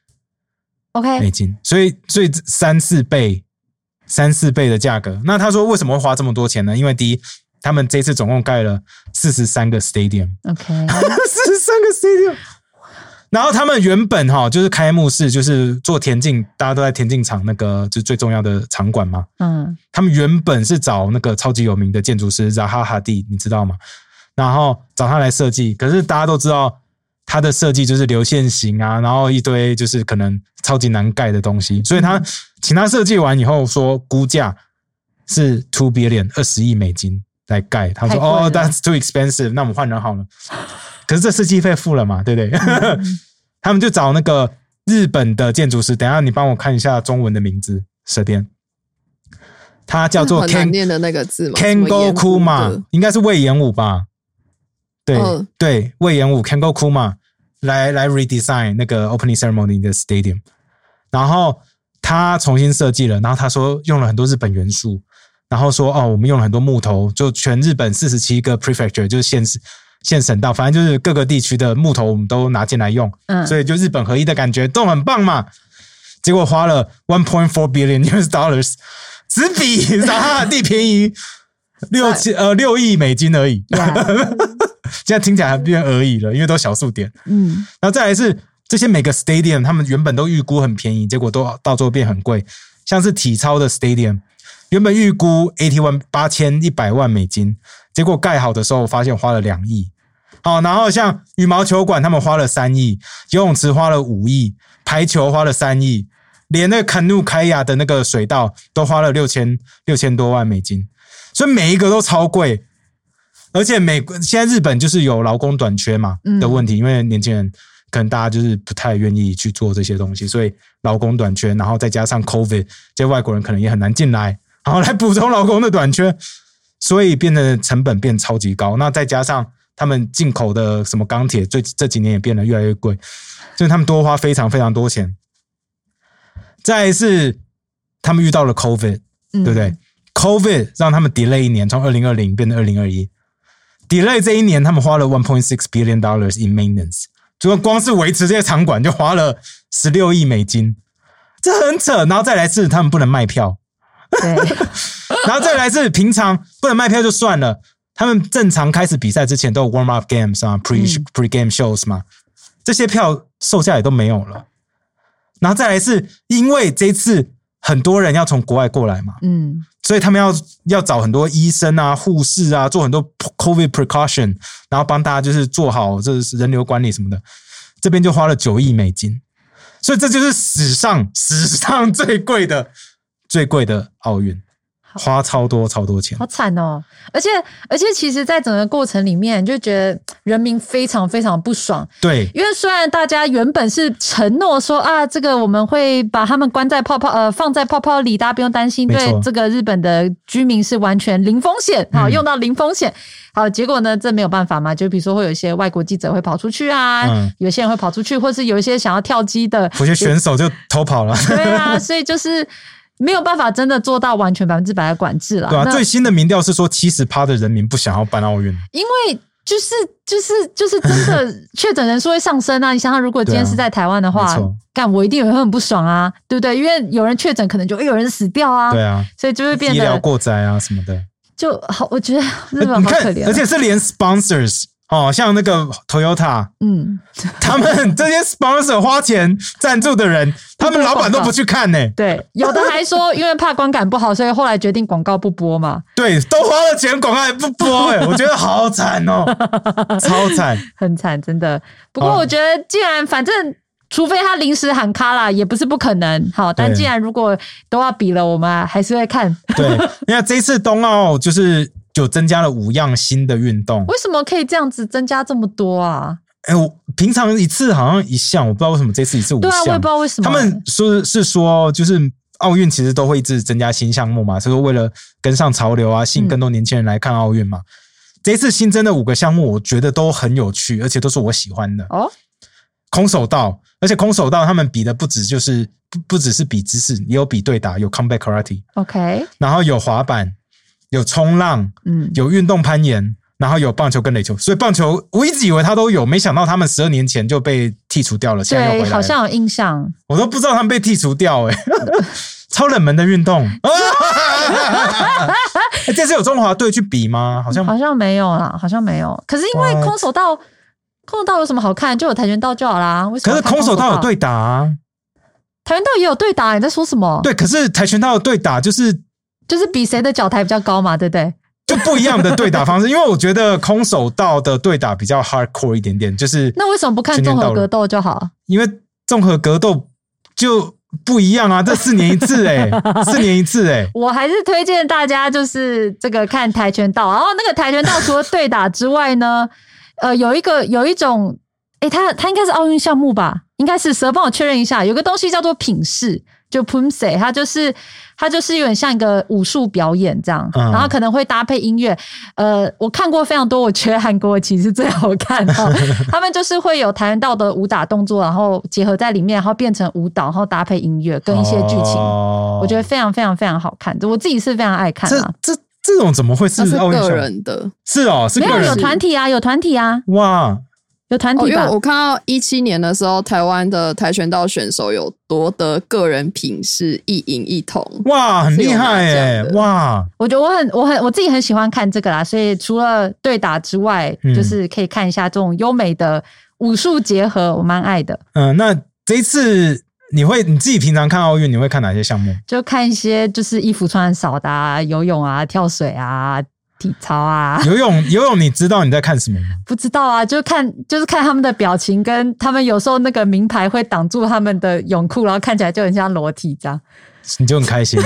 OK 美金，所以所以三四倍三四倍的价格。那他说为什么会花这么多钱呢？因为第一，他们这次总共盖了四十三个 stadium，OK， 四十三个 stadium。然后他们原本哈就是开幕式，就是做田径，大家都在田径场那个就是最重要的场馆嘛。嗯，他们原本是找那个超级有名的建筑师扎哈哈蒂，你知道吗？然后找他来设计，可是大家都知道他的设计就是流线型啊，然后一堆就是可能超级难盖的东西，所以他请他设计完以后说估价是 two billion 二十亿美金。来盖，他说哦、oh, ，That's too expensive， 那我们换人好了。可是这设计费付了嘛，对不对？嗯、他们就找那个日本的建筑师，等一下你帮我看一下中文的名字，蛇边，他叫做 Ken 很难念的那个字嘛 ，Kengo Kuma， 应该是魏延武吧？对、嗯、对，魏延武 Kengo Kuma 来来 redesign 那个 opening ceremony 的 stadium， 然后他重新设计了，然后他说用了很多日本元素。然后说哦，我们用了很多木头，就全日本四十七个 prefecture 就是县县省道，反正就是各个地区的木头我们都拿进来用，嗯，所以就日本合一的感觉都很棒嘛。结果花了 one point four billion U S dollars， 只比扎哈哈蒂便宜六千呃六亿美金而已。现在听起来变而已了，因为都小数点。嗯，然后再来是这些每个 stadium， 他们原本都预估很便宜，结果都到最后变很贵，像是体操的 stadium。原本预估八十万八千一百万美金，结果盖好的时候发现花了两亿。好，然后像羽毛球馆他们花了三亿，游泳池花了五亿，排球花了三亿，连那个 canoe 开亚的那个水道都花了六千六千多万美金，所以每一个都超贵。而且美现在日本就是有劳工短缺嘛的问题，嗯、因为年轻人可能大家就是不太愿意去做这些东西，所以劳工短缺，然后再加上 COVID， 这些外国人可能也很难进来。然后来补充劳工的短缺，所以变得成本变超级高。那再加上他们进口的什么钢铁，最这几年也变得越来越贵，所以他们多花非常非常多钱。 再来是他们遇到了 COVID，、嗯、对不对 ？COVID 让他们 delay 一年，从二零二零变成二零二一。delay 这一年，他们花了 one point six billion dollars in maintenance， 就光是维持这些场馆就花了十六亿美金，这很扯。然后再来是他们不能卖票， 对， 然后再来是平常不能卖票就算了，他们正常开始比赛之前都有 warm up games 啊 ，pre、嗯、pre game shows 嘛，这些票售价也都没有了。然后再来是因为这一次很多人要从国外过来嘛，嗯，所以他们要要找很多医生啊、护士啊，做很多 COVID precaution， 然后帮大家就是做好这人流管理什么的。这边就花了九亿美金，所以这就是史上史上最贵的最贵的奥运。花超多超多钱， 好惨哦！而且而且，其实，在整个过程里面，就觉得人民非常非常不爽。 对， 因为虽然大家原本是承诺说啊，这个我们会把他们关在泡泡呃放在泡泡里，大家不用担心，对这个日本的居民是完全零风险，好、嗯、用到零风险。好，结果呢，这没有办法嘛，就比如说会有一些外国记者会跑出去啊，嗯、有些人会跑出去，或是有一些想要跳机的， 有些选手就偷跑了。 对啊，所以就是。没有办法真的做到完全百分之百的管制啦。 对啊，最新的民调是说 百分之七十 的人民不想要办奥运， 因为就是就是就是真的确诊人数会上升啊！你想想，如果今天是在台湾的话，干、啊、我一定也会很不爽啊，对不对？因为有人确诊，可能就会有人死掉啊。 对啊， 所以就会变得医疗过载啊什么的， 就好。我觉得日本好可怜、啊， 而且是连 sponsors。哦，像那个 Toyota， 嗯，他们这些 sponsor 花钱赞助的人，他们老板都不去看呢、欸。 对，有的还说因为怕观感不好，所以后来决定广告不播嘛。 对，都花了钱，广告还不播、欸，哎，我觉得好惨哦，超惨， 很惨，真的。不过我觉得，既然反正除非他临时喊卡啦，也不是不可能。好，但既然如果都要比了，我们还是会看。 对，因为这一次冬奥就是。就增加了五样新的运动， 为什么可以这样子增加这么多啊？ 哎、欸，我平常一次好像一项，我不知道为什么这次一次五项。 对啊，我也不知道为什么、欸。 他们说是说，就是奥运其实都会一直增加新项目嘛，所以说为了跟上潮流啊，吸引更多年轻人来看奥运嘛。嗯、这一次新增的五个项目，我觉得都很有趣，而且都是我喜欢的。哦，空手道，而且空手道他们比的不只就是不不只是比姿势，也有比对打，有 combat karate。OK， 然后有滑板。有冲浪，嗯，有运动攀岩，然后有棒球跟垒球，所以棒球我一直以为他都有，没想到他们十二年前就被剔除掉了，现在又回来了。 对，好像有印象， 我都不知道他们被剔除掉、欸，哎，超冷门的运动。欸、这次有中华队去比吗？好像好像没有啦，好像没有。可是因为空手道，空手道有什么好看？就有跆拳道就好啦。为什么？ 可是空手道有对打啊， 跆拳道也有对打，你在说什么？ 对，可是跆拳道的对打就是。 就是比谁的脚台比较高嘛，对不对？ 就不一样的对打方式，因为我觉得空手道的对打比较 hardcore 一点点，就是那为什么不看综合格斗就好？ 因为综合格斗就不一样啊，这四年一次哎、欸，四年一次哎、欸。 我还是推荐大家就是这个看跆拳道，然后那个跆拳道除了对打之外呢，呃，有一个有一种，哎，它它应该是奥运项目吧？应该是，蛇帮我确认一下，有个东西叫做品势。就 Pumse， 它就是它就是有点像一个武术表演这样，嗯、然后可能会搭配音乐。呃，我看过非常多，我觉得韩国其实最好看哦。他们就是会有跆拳道的武打动作，然后结合在里面，然后变成舞蹈，然后搭配音乐跟一些剧情，哦、我觉得非常非常非常好看。我自己是非常爱看啊。 这这这种怎么会是奥运个人的？ 是哦，是个人没有有团体啊，有团体啊。 哇！ 有团体吧、 哦、因为我看到一七年的时候，台湾的跆拳道选手有夺得个人品势一银一铜， 哇，很厉害耶！哇， 我觉得我很我很我自己很喜欢看这个啦，所以除了对打之外，嗯、就是可以看一下这种优美的武术结合，我蛮爱的。 嗯，那这一次你会你自己平常看奥运，你会看哪些项目？ 就看一些就是衣服穿很少的啊，游泳啊，跳水啊。体操啊， 游泳游泳，你知道你在看什么吗？ 不知道啊，就看就是看他们的表情，跟他们有时候那个名牌会挡住他们的泳裤，然后看起来就很像裸体这样， 你就很开心。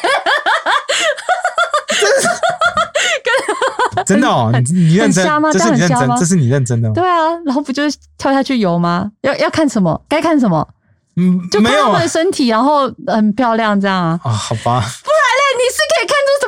真的哦，你你认真吗？这是你认真，这是你认真的吗？ 对啊，然后不就跳下去游吗？要要看什么？该看什么？嗯，就看他们的身体，然后很漂亮这样啊。 啊，好吧。 不然嘞，你是可以看出什么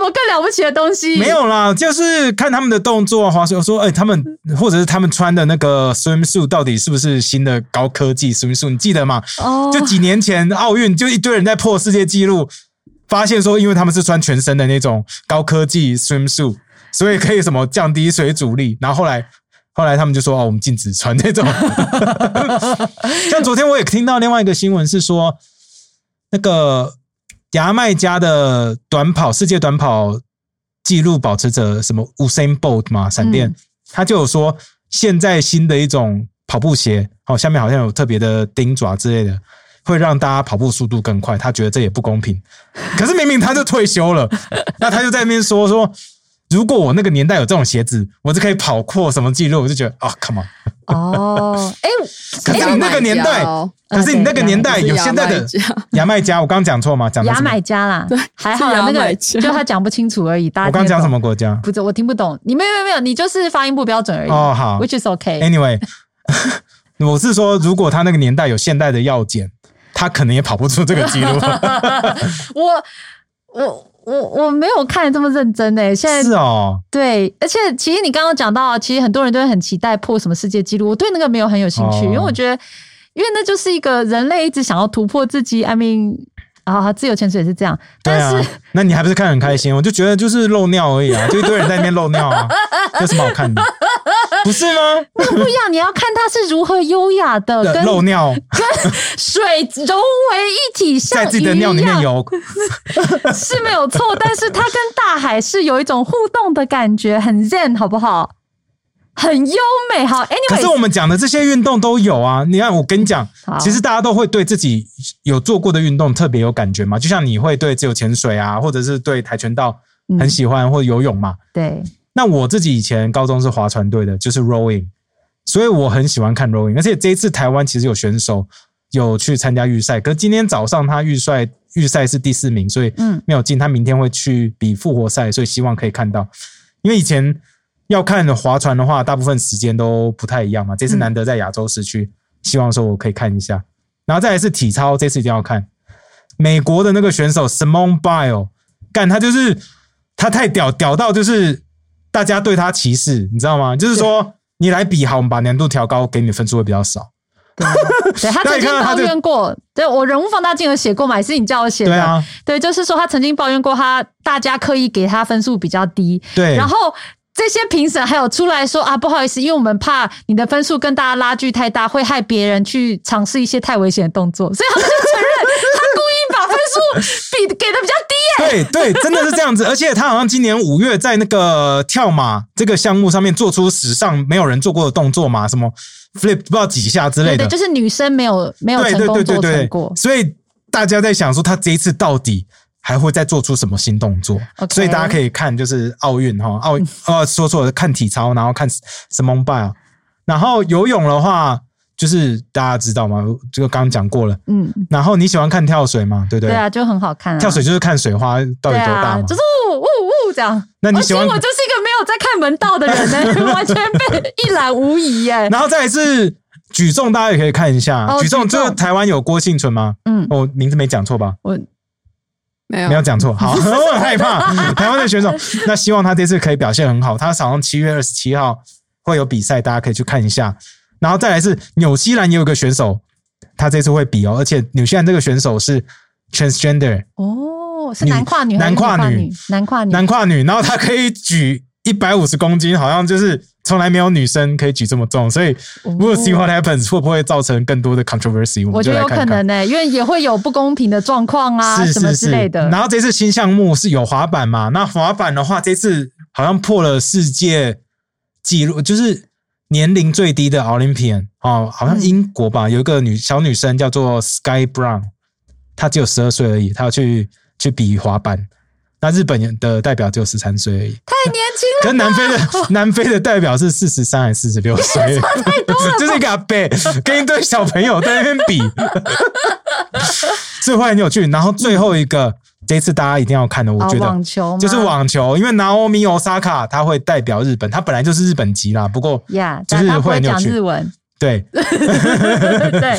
更了不起的东西？ 没有啦，就是看他们的动作啊，滑水说，哎、欸，他们或者是他们穿的那个 swimsuit 到底是不是新的高科技 swimsuit？ 你记得吗？哦，就几年前奥运就一堆人在破世界纪录，发现说，因为他们是穿全身的那种高科技 swimsuit， 所以可以什么降低水阻力，然后后来。后来他们就说：“哦，我们禁止穿那种。”像昨天我也听到另外一个新闻是说，那个牙买加的短跑世界短跑纪录保持者什么 Usain Bolt 嘛，闪电、嗯，他就有说，现在新的一种跑步鞋，哦，下面好像有特别的钉爪之类的，会让大家跑步速度更快。他觉得这也不公平，可是明明他就退休了，那他就在那边说说。如果我那个年代有这种鞋子，我就可以跑过什么记录，我就觉得啊、哦、，come on！ 哦，哎、 欸，可是你那个年代，哦、可是你那个年代有现在的牙买加，我刚刚讲错吗？讲牙买加啦，对，还好啦，那个就他讲不清楚而已。大家我刚讲什么国家？ 不是，我听不懂。你没有没有没有，你就是发音不标准而已。 哦，好 ，which is okay. Anyway， 我是说，如果他那个年代有现代的药检，他可能也跑不出这个记录。 我我。我我没有看得这么认真诶、欸，现在是哦， 对，而且其实你刚刚讲到，其实很多人都会很期待破什么世界纪录，我对那个没有很有兴趣，哦、因为我觉得，因为那就是一个人类一直想要突破自己 ，I mean， 啊，自由潜水也是这样，但是、 啊、那你还不是看得很开心？我就觉得就是漏尿而已啊，就一堆人在那边漏尿啊，有什么好看的？不是吗？ 那不一样，你要看它是如何优雅的跟漏尿， 跟水融为一体，像在自己的尿里面游， 是没有错。但是它跟大海是有一种互动的感觉，很 zen， 好不好？很优美。好 ，anyway， 可是我们讲的这些运动都有啊。你看，我跟你讲，其实大家都会对自己有做过的运动特别有感觉嘛。就像你会对自由潜水啊，或者是对跆拳道很喜欢，嗯、或者游泳嘛。 对。 那我自己以前高中是划船队的，就是 rowing， 所以我很喜欢看 rowing。而且这一次台湾其实有选手有去参加预赛，可是今天早上他预赛预赛是第四名，所以没有进。他明天会去比复活赛，所以希望可以看到。因为以前要看划船的话，大部分时间都不太一样嘛。这次难得在亚洲时区，希望说我可以看一下。然后再来是体操，这次一定要看美国的那个选手 Simone Biles， 干他就是他太屌屌到就是。大家对他歧视，你知道吗？就是说，你来比好，我们把难度调高，给你的分数会比较少。 对，对他曾经抱怨过，对我人物放大镜有写过嘛，也是你叫我写的。 对啊， 对，就是说他曾经抱怨过他，大家刻意给他分数比较低。 对， 然后这些评审还有出来说啊，不好意思，因为我们怕你的分数跟大家拉距太大，会害别人去尝试一些太危险的动作，所以他们就承认他故意把分数比给的比较低。 对对，真的是这样子，而且他好像今年五月在那个跳马这个项目上面做出史上没有人做过的动作嘛，什么 flip 不知道几下之类的， 对对，就是女生没有没有成功做成过， 所以大家在想说他这一次到底还会再做出什么新动作， okay. 所以大家可以看就是奥运哈，奥呃说错了，看体操，然后看 Simone Biles， 然后游泳的话。就是大家知道吗？这个刚刚讲过了，嗯。然后你喜欢看跳水吗？对不对？ 对啊，就很好看啊。 跳水就是看水花到底多大嘛， 啊、就是呜呜呜这样。 那你喜欢？ 我就是一个没有在看门道的人呢、欸，完全被一览无遗耶、欸。 然后再来是举重，大家也可以看一下。哦、举重，这个台湾有郭婞淳吗？嗯，我名字没讲错吧？ 我没有没有讲错。好，我很害怕台湾的选手。那希望他这次可以表现很好。他好像七月二十七号会有比赛，大家可以去看一下。然后再来是纽西兰也有个选手，他这次会比哦，而且纽西兰这个选手是 transgender 哦，是男跨女， 男跨女， 男跨女， 男跨女，然后他可以举一百五十公斤，好像就是从来没有女生可以举这么重，所以如果 see what happens 会不会造成更多的 controversy？ 我, 我觉得有可能呢、欸，因为也会有不公平的状况啊， 是是是什么之类的。 然后这次新项目是有滑板嘛？那滑板的话，这次好像破了世界纪录，就是。年龄最低的 Olympian 哦，好像英国吧，有一个女小女生叫做 Sky Brown， 她只有十二岁而已，她要去去比滑板。那日本的代表只有十三岁而已， 太年轻了。 跟南非的南非的代表是四十三还是四十六岁？ 太多了， 就是一个阿伯跟一堆小朋友在那边比，所以会很有趣。然后最后一个。这一次大家一定要看的，我觉得网球就是网球，因为 Naomi Osaka 她会代表日本，她本来就是日本籍啦，不过就是会很有趣。 日文， 对对。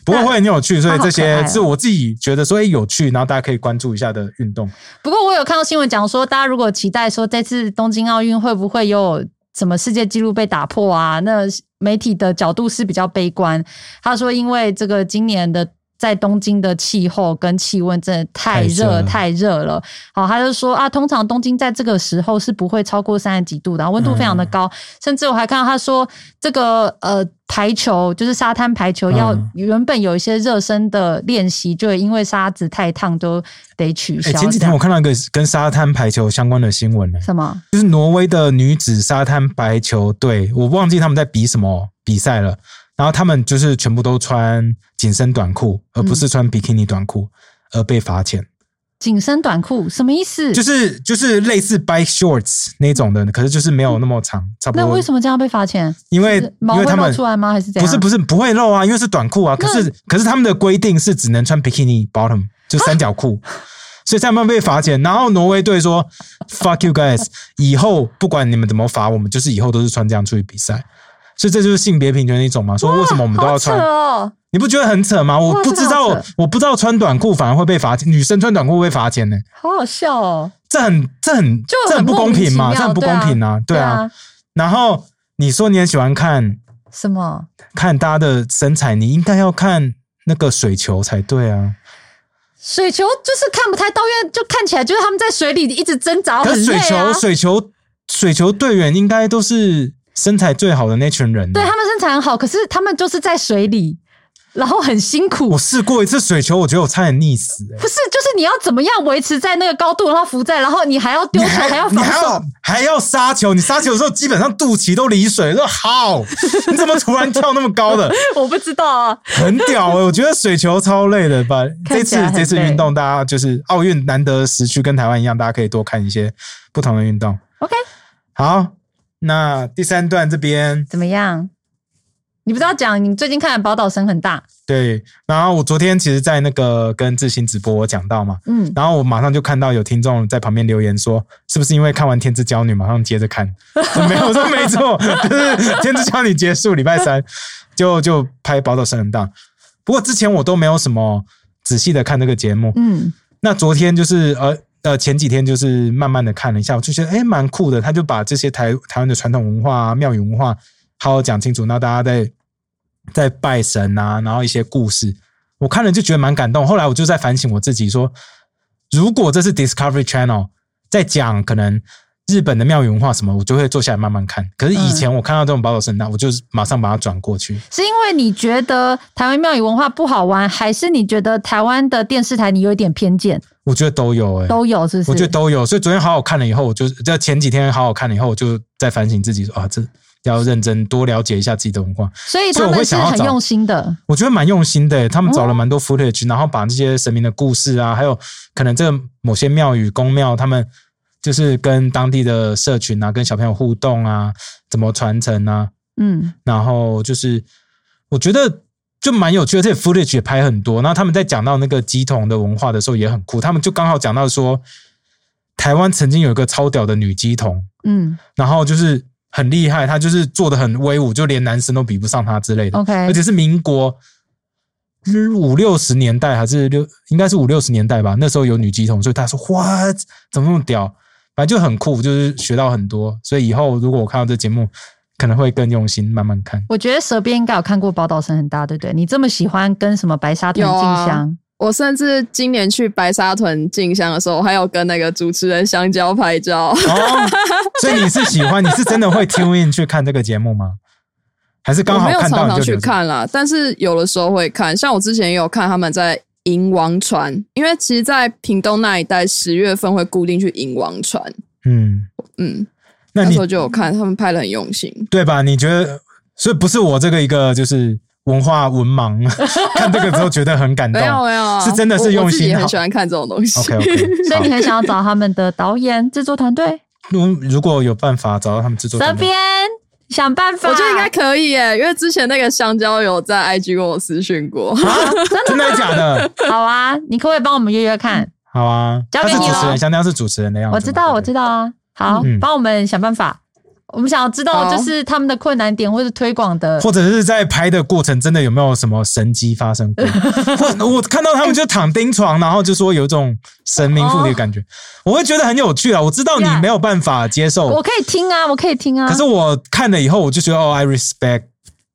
不过会很有趣，所以这些哦是我自己觉得说诶有趣，然后大家可以关注一下的运动。 不过我有看到新闻讲说，大家如果期待说这次东京奥运会不会有什么世界纪录被打破啊？那媒体的角度是比较悲观。他说，因为这个今年的在东京的气候跟气温真的太热太热了。好，他就说啊，通常东京在这个时候是不会超过三十几度的，温度非常的高。嗯、甚至我还看到他说，这个呃排球就是沙滩排球要原本有一些热身的练习，就因为沙子太烫都得取消。 欸、前几天我看到一个跟沙滩排球相关的新闻呢、欸， 什么？ 就是挪威的女子沙滩排球队，我忘记他们在比什么比赛了。然后他们就是全部都穿紧身短裤，而不是穿比基尼短裤，嗯、而被罚钱。 紧身短裤什么意思？ 就是就是类似 bike shorts 那种的，可是就是没有那么长，差不多。 那为什么这样被罚钱？ 因为毛会露出来吗？还是怎样？ 不是不是不会露啊，因为是短裤啊。可是可是他们的规定是只能穿 bikini bottom， 就三角裤。所以他们被罚钱，然后挪威队说 "fuck you guys"， 以后不管你们怎么罚，我们就是以后都是穿这样出去比赛。所以这就是性别平权的一种嘛？说为什么我们都要穿？ 哦、 你不觉得很扯吗？我不知道，我不知道穿短裤反而会被罚钱，女生穿短裤会被罚钱呢、欸。 好好笑哦！ 这很这很这很不公平嘛？这很不公平啊！对啊。对啊然后你说你很喜欢看什么？ 看大家的身材，你应该要看那个水球才对啊。 水球就是看不太到，因为就看起来就是他们在水里一直挣扎，很累啊。 可是水球水球水球队员应该都是身材最好的那群人， 对他们身材很好，可是他们就是在水里，然后很辛苦。 我试过一次水球，我觉得我差点溺死、欸。 不是，就是你要怎么样维持在那个高度，然后浮在，然后你还要丢球，还, 还要防守， 你还要还要杀球。你杀球的时候，基本上肚脐都离水。说好，你怎么突然跳那么高的？ 我不知道啊， 很屌哎、欸！我觉得水球超累的吧。这次这次运动，大家就是奥运难得时区跟台湾一样，大家可以多看一些不同的运动。 OK， 好。那第三段这边怎么样？你不知道讲你最近看的宝岛声很大， 对。然后我昨天其实在那个跟志兴直播我讲到嘛，嗯，然后我马上就看到有听众在旁边留言说，是不是因为看完天之娇女马上接着看？没有，我说没错，就是天之娇女结束礼拜三就就拍宝岛声很大。不过之前我都没有什么仔细的看这个节目，嗯，那昨天就是呃。呃，前几天就是慢慢的看了一下，我就觉得诶蛮酷的。他就把这些台台湾的传统文化啊、庙宇文化好好讲清楚，然后大家在在拜神啊，然后一些故事，我看了就觉得蛮感动。后来我就在反省我自己说，如果这是 Discovery Channel 在讲可能日本的庙宇文化什么，我就会坐下来慢慢看。可是以前我看到这种宝岛声大，我就马上把它转过去。 是因为你觉得台湾庙宇文化不好玩，还是你觉得台湾的电视台你有一点偏见？ 我觉得都有诶、欸， 都有是不是？ 我觉得都有，所以昨天好好看了以后，我就在前几天好好看了以后，我就在反省自己说啊，这要认真多了解一下自己的文化。 所以他们是很用心的， 我觉得蛮用心的、欸。他们找了蛮多 footage，、哦、然后把这些神明的故事啊，还有可能这个某些庙宇宫庙，他们就是跟当地的社群啊，跟小朋友互动啊，怎么传承啊，嗯，然后就是我觉得。就蛮有趣的，这些 footage 也拍很多。然后他们在讲到那个乩童的文化的时候也很酷，他们就刚好讲到说，台湾曾经有一个超屌的女乩童，嗯，然后就是很厉害，她就是做的很威武，就连男生都比不上她之类的。 OK， 而且是民国五六十年代还是六，应该是五六十年代吧。那时候有女乩童，所以他说 what 怎么那么屌，反正就很酷，就是学到很多。所以以后如果我看到这节目。可能会更用心慢慢看。 我觉得蛇边应该有看过宝岛声很大，对不对？你这么喜欢跟什么白沙屯进香、啊、 我甚至今年去白沙屯进香的时候，还有跟那个主持人香蕉拍照、哦、 所以你是喜欢，你是真的会 tune in 去看这个节目吗？还是刚好看到你就我没有常常去看啦，但是有的时候会看。像我之前也有看他们在迎王船，因为其实在屏东那一带十月份会固定去迎王船。嗯嗯，那, 那时候就有看他们拍得很用心， 对吧？你觉得，所以不是我这个一个就是文化文盲看这个之后觉得很感动， 没有没有， 是真的是用心，我自己也很喜欢看这种东西。 OK OK， 所以你很想要找他们的导演、制作团队。 如果有办法找到他们制作团队， 这边想办法， 我觉得应该可以耶，因为之前那个香蕉有在 I G 跟我私讯过， 啊、真的假的？ 好啊，你可不可以帮我们约约看？ 好啊， 交给你他是主持人，香蕉是主持人的样子。 我知道，我知道啊。好，帮、嗯、我们想办法。 我们想要知道就是他们的困难点或者推广的， 或者是在拍的过程真的有没有什么神迹发生过？我看到他们就躺钉床，然后就说有种神明附体的感觉，我会觉得很有趣啊。我知道你没有办法接受， 我可以听啊，我可以听啊。 可是我看了以后，我就觉得哦 ，I respect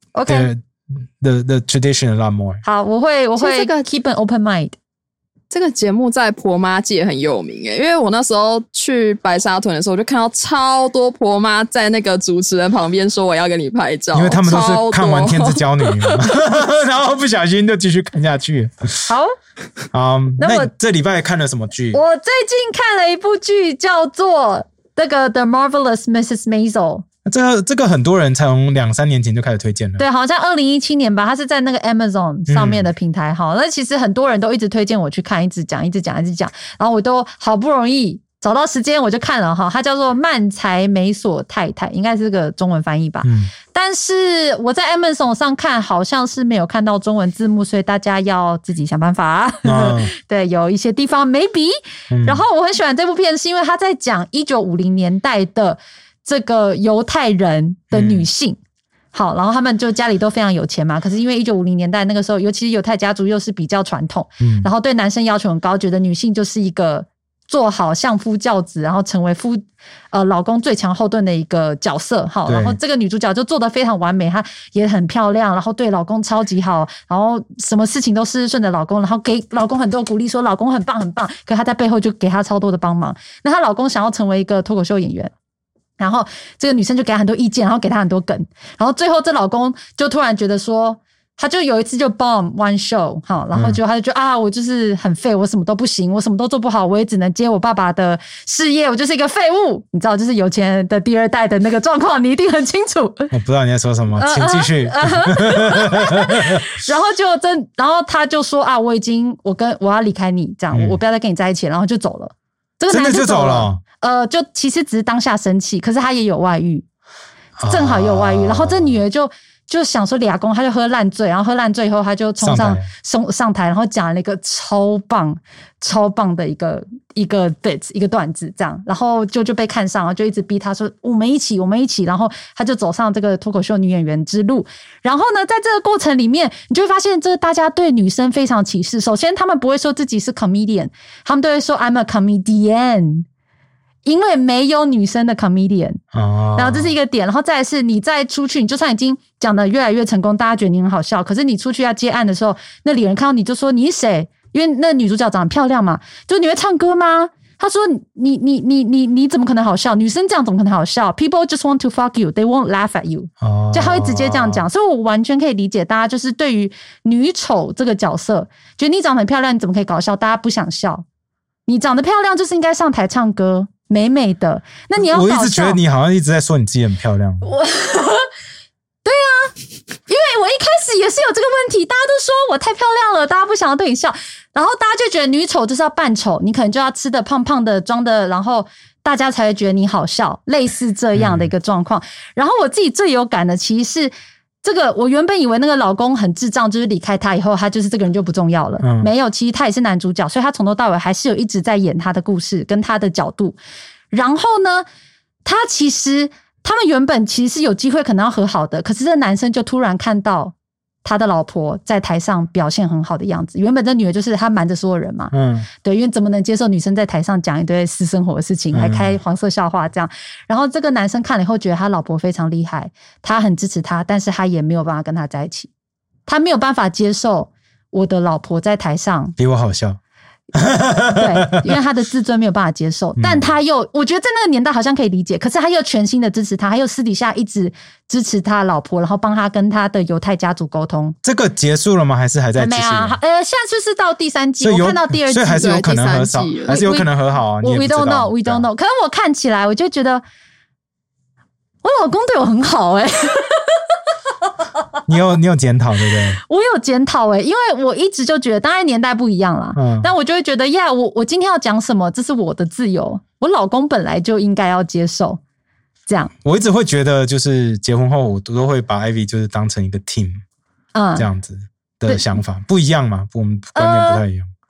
OK the the tradition a lot more。 好，我会我会这个 keep an open mind。 这个节目在婆妈界很有名诶，因为我那时候去白沙屯的时候，我就看到超多婆妈在那个主持人旁边说我要跟你拍照， 因为他们都是看完《天之娇女》然后不小心就继续看下去。 好， 好，那我你这礼拜看了什么剧？ 我最近看了一部剧，叫做那个《The Marvelous Missus Maisel》。 这个这个很多人从两三年前就开始推荐了， 对，好像二零一七年吧，它是在那个 Amazon 上面的平台哈。那、嗯、其实很多人都一直推荐我去看，一直讲，一直讲，一直讲，然后我都好不容易找到时间我就看了哈。它叫做《漫才美索太太》，应该是个中文翻译吧。嗯，但是我在 Amazon 上看，好像是没有看到中文字幕，所以大家要自己想办法。哦、对，有一些地方 maybe、嗯。然后我很喜欢这部片，是因为它在讲一九五零年代的。这个犹太人的女性、嗯，好，然后他们就家里都非常有钱嘛。可是因为一九五零年代那个时候，尤其是犹太家族又是比较传统，嗯，然后对男生要求很高，觉得女性就是一个做好相夫教子，然后成为夫呃老公最强后盾的一个角色。好，然后这个女主角就做得非常完美，她也很漂亮，然后对老公超级好，然后什么事情都是顺着老公，然后给老公很多鼓励，说老公很棒很棒。可她在背后就给她超多的帮忙。那她老公想要成为一个脱口秀演员。然后这个女生就给她很多意见，然后给她很多梗，然后最后这老公就突然觉得说，他就有一次就 bomb one show 哈，然后就他就觉得、嗯、啊，我就是很废，我什么都不行，我什么都做不好，我也只能接我爸爸的事业，我就是一个废物，你知道，就是有钱人的第二代的那个状况，你一定很清楚。 我不知道你在说什么，请继续。 呃呃、然后就真，然后他就说啊，我已经我跟我要离开你，这样、嗯、我不要再跟你在一起，然后就走了。这个男的就走了。哦呃，就其实只是当下生气，可是他也有外遇，正好也有外遇，哦、然后这女儿就就想说俩公，他就喝烂醉，然后喝烂醉以后，他就冲上上上台，然后讲了一个超棒、超棒的一个一个 bit 一个段子，这样，然后就就被看上了，就一直逼他说我们一起，我们一起，然后他就走上这个脱口秀女演员之路。然后呢，在这个过程里面，你就会发现，这大家对女生非常歧视。首先，他们不会说自己是 comedian， 他们都会说 I'm a comedian。因为没有女生的 comedian、哦、然后这是一个点，然后再来是你再出去，你就算已经讲得越来越成功，大家觉得你很好笑，可是你出去要接案的时候，那里人看到你就说你是谁？因为那女主角长得漂亮嘛，就你会唱歌吗？他说你你你你你怎么可能好笑？女生这样怎么可能好笑？ People just want to fuck you, they won't laugh at you、哦、就他会直接这样讲，所以我完全可以理解大家就是对于女丑这个角色，觉得你长得很漂亮，你怎么可以搞笑？大家不想笑，你长得漂亮就是应该上台唱歌。美美的，那你要搞笑。我一直觉得你好像一直在说你自己很漂亮。 我对啊，因为我一开始也是有这个问题，大家都说我太漂亮了，大家不想要对你笑，然后大家就觉得女丑就是要扮丑，你可能就要吃的胖胖的，装的，然后大家才会觉得你好笑，类似这样的一个状况、嗯。然后我自己最有感的其实是。这个我原本以为那个老公很智障，就是离开他以后，他就是这个人就不重要了。嗯、没有，其实他也是男主角，所以他从头到尾还是有一直在演他的故事跟他的角度。然后呢，他其实他们原本其实是有机会可能要和好的，可是这男生就突然看到他的老婆在台上表现很好的样子。原本这女儿就是他瞒着所有人嘛，嗯，对，因为怎么能接受女生在台上讲一堆私生活的事情，还开黄色笑话这样。然后这个男生看了以后觉得他老婆非常厉害，他很支持他，但是他也没有办法跟他在一起，他没有办法接受我的老婆在台上比我好笑。 对，因为他的自尊没有办法接受，但他又我觉得在那个年代好像可以理解，可是他又全心的支持他，他又私底下一直支持他老婆，然后帮他跟他的犹太家族沟通。 这个结束了吗？还是还在继续？ 没啊，呃，现在就是到第三季，我看到第二季， 所以还是有可能和好，还是有可能和好啊。 We, we don't know, we don't know。可是我看起来，我就觉得我老公对我很好哎、欸。 你有你有检讨对不对？ 我有检讨哎，因为我一直就觉得，当然年代不一样啦，嗯，但我就会觉得呀，我我今天要讲什么，这是我的自由，我老公本来就应该要接受。这样， 我一直会觉得，就是结婚后我都会把 Ivy 就是当成一个 team， 嗯，这样子的想法不一样嘛，我们观念不太一样。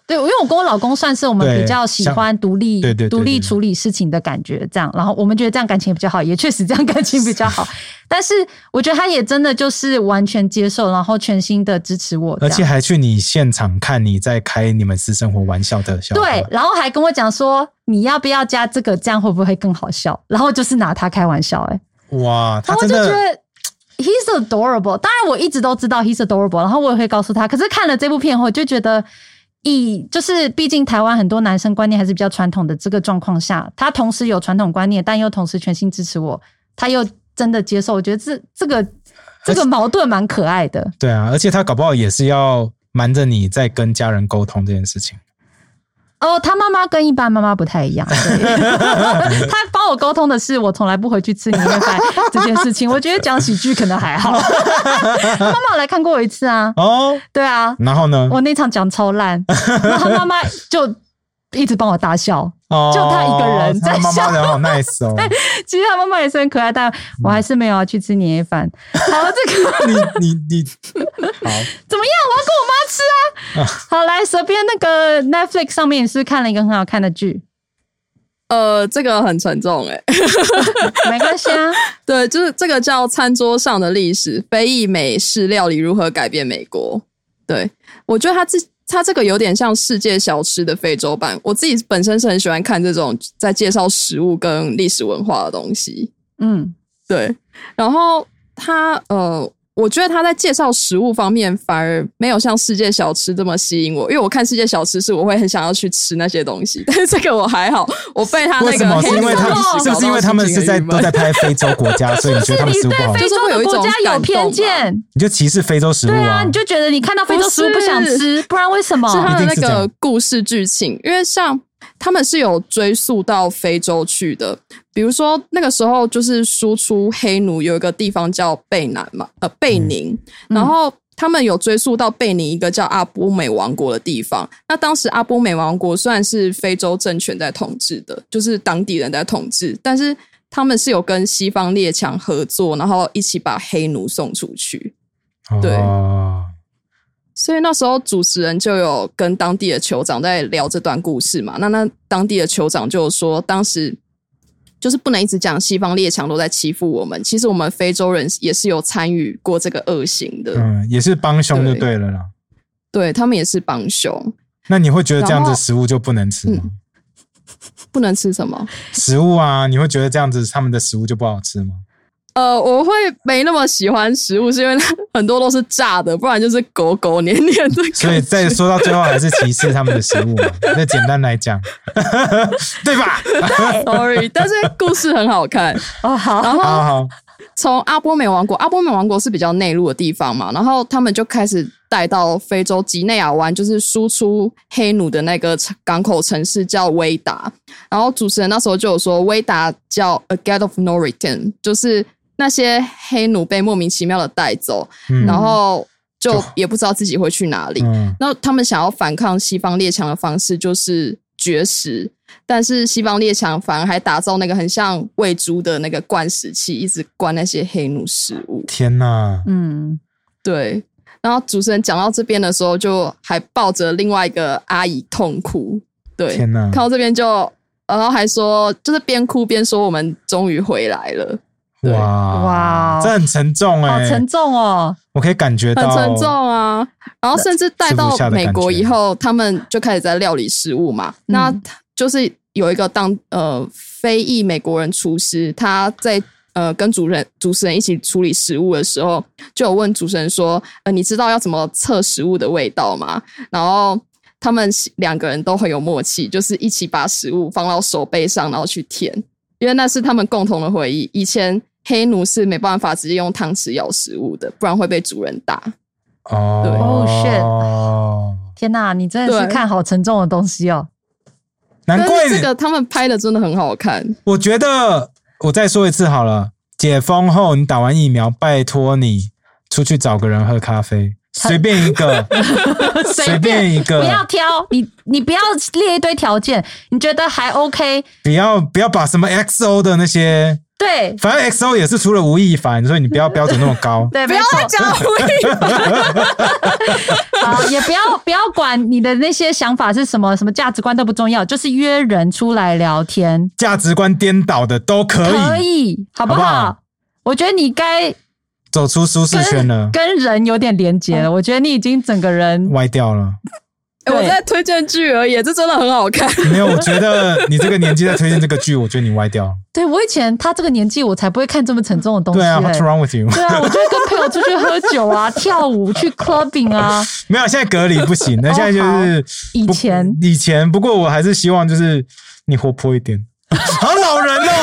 对，因为我跟我老公算是我们比较喜欢独立独立处理事情的感觉，这样，然后我们觉得这样感情比较好，也确实这样感情比较好。但是我觉得他也真的就是完全接受，然后全心的支持我， 而且还去你现场看你在开你们私生活玩笑的笑话。 对，然后还跟我讲说你要不要加这个，这样会不会更好笑？然后就是拿他开玩笑、欸，哎， 哇，他真的。 然后我就觉得 he's adorable。当然我一直都知道 he's adorable， 然后我也会告诉他。可是看了这部片后，我就觉得。以就是毕竟台湾很多男生观念还是比较传统的这个状况下，他同时有传统观念，但又同时全心支持我，他又真的接受，我觉得这这个这个矛盾蛮可爱的。 对啊，而且他搞不好也是要瞒着你在跟家人沟通这件事情。 哦，他妈妈跟一般妈妈不太一样，他帮我沟通的是我从来不回去吃年夜饭这件事情。我觉得讲喜剧可能还好。妈妈有来看过我一次啊。哦，对啊。 然后呢？ 我那场讲超烂，然后他妈妈就一直帮我大笑。哦，就他一个人在笑。 他妈妈人好 nice 哦。 其实他妈妈也是很可爱，但我还是没有要去吃年夜饭。好，这个你你你好怎么样？我要跟我妈吃啊！好，来随便那个 Netflix 上面，你是不是看了一个很好看的剧？ 呃，这个很沉重哎、 欸，没关系啊。 对，就是这个叫《餐桌上的历史：非裔美式料理如何改变美国》。对，我觉得他自它这个有点像世界小吃的非洲版。我自己本身是很喜欢看这种在介绍食物跟历史文化的东西。嗯，对。然后他呃，我觉得他在介绍食物方面反而没有像世界小吃这么吸引我，因为我看世界小吃是我会很想要去吃那些东西，但是这个我还好，我被他那个为什么是因为他是不是因为他们是在都在拍非洲国家，所以你觉得他们食物不好？ 非洲的国家有偏见， 你就歧视非洲食物啊？ 对啊，你就觉得你看到非洲食物不想吃，不然为什么？ 是他的那个故事剧情，因为像他们是有追溯到非洲去的。比如说那个时候就是输出黑奴有一个地方叫贝南嘛，呃贝宁、嗯，然后他们有追溯到贝宁一个叫阿波美王国的地方。那当时阿波美王国虽然是非洲政权在统治的，就是当地人在统治，但是他们是有跟西方列强合作，然后一起把黑奴送出去。对。哦，所以那时候主持人就有跟当地的酋长在聊这段故事嘛，那那当地的酋长就说当时就是不能一直讲西方列强都在欺负我们，其实我们非洲人也是有参与过这个恶行的。 嗯，也是帮凶就对了啦。 对，对他们也是帮凶。 那你会觉得这样子食物就不能吃吗？嗯、 不能吃什么食物啊？你会觉得这样子他们的食物就不好吃吗？ 呃，我会没那么喜欢食物，是因为很多都是炸的，不然就是狗狗黏黏的。 所以再说到最后，还是歧视他们的食物嘛？那简单来讲，对吧 ？Sorry， 但是故事很好看哦。好， 然后从阿波美王国，阿波美王国是比较内陆的地方嘛，然后他们就开始带到非洲几内亚湾，就是输出黑奴的那个港口城市叫威达。然后主持人那时候就有说，威达叫 A Gate of No Return， 就是那些黑奴被莫名其妙的带走、嗯、然后就也不知道自己会去哪里、嗯、然后他们想要反抗西方列强的方式就是绝食，但是西方列强反而还打造那个很像喂猪的那个灌食器，一直灌那些黑奴食物。 天哪。 嗯，对。然后主持人讲到这边的时候就还抱着另外一个阿姨痛哭。对， 天哪。 看到这边就然后还说就是边哭边说我们终于回来了。 哇哇，这很沉重哎、 欸，好沉重哦！ 我可以感觉到很沉重啊。然后甚至带到美国以后，他们就开始在料理食物嘛。嗯、那就是有一个当呃非裔美国人厨师，他在呃跟主人主持人一起处理食物的时候，就有问主持人说：“呃，你知道要怎么测食物的味道吗？”然后他们两个人都很有默契，就是一起把食物放到手背上，然后去舔，因为那是他们共同的回忆。以前黑奴是没办法直接用汤匙舀食物的，不然会被主人打。 哦， 对 ，Oh shit！ 天哪，你真的是看好沉重的东西哦。 难怪这个他们拍的真的很好看。 我觉得我再说一次好了，解封后你打完疫苗，拜托你出去找个人喝咖啡，随便一个，随便一个， 不要挑，你你不要列一堆条件，你觉得还 OK？ 不要不要把什么 X O 的那些对， 反正 X O 也是出了吴亦凡，所以你不要标准那么高。 对， 不要再讲吴亦凡。 好，也不要不要管你的那些想法是什么，什么价值观都不重要，就是约人出来聊天， 价值观颠倒的都可以， 可以，好不好？好不好？我觉得你该走出舒适圈了， 跟人有点连结了。嗯、我觉得你已经整个人歪掉了。 欸、我在推荐剧而已，这真的很好看。 没有，我觉得你这个年纪在推荐这个剧，我觉得你歪掉了。 对，我以前他这个年纪，我才不会看这么沉重的东西、欸。 对啊 ，What's wrong with you？ 对啊，我就会跟朋友出去喝酒啊、跳舞、去 clubbing 啊。 没有，现在隔离不行，那、哦、现在就是以前以前。不过我还是希望就是你活泼一点。好老人哦。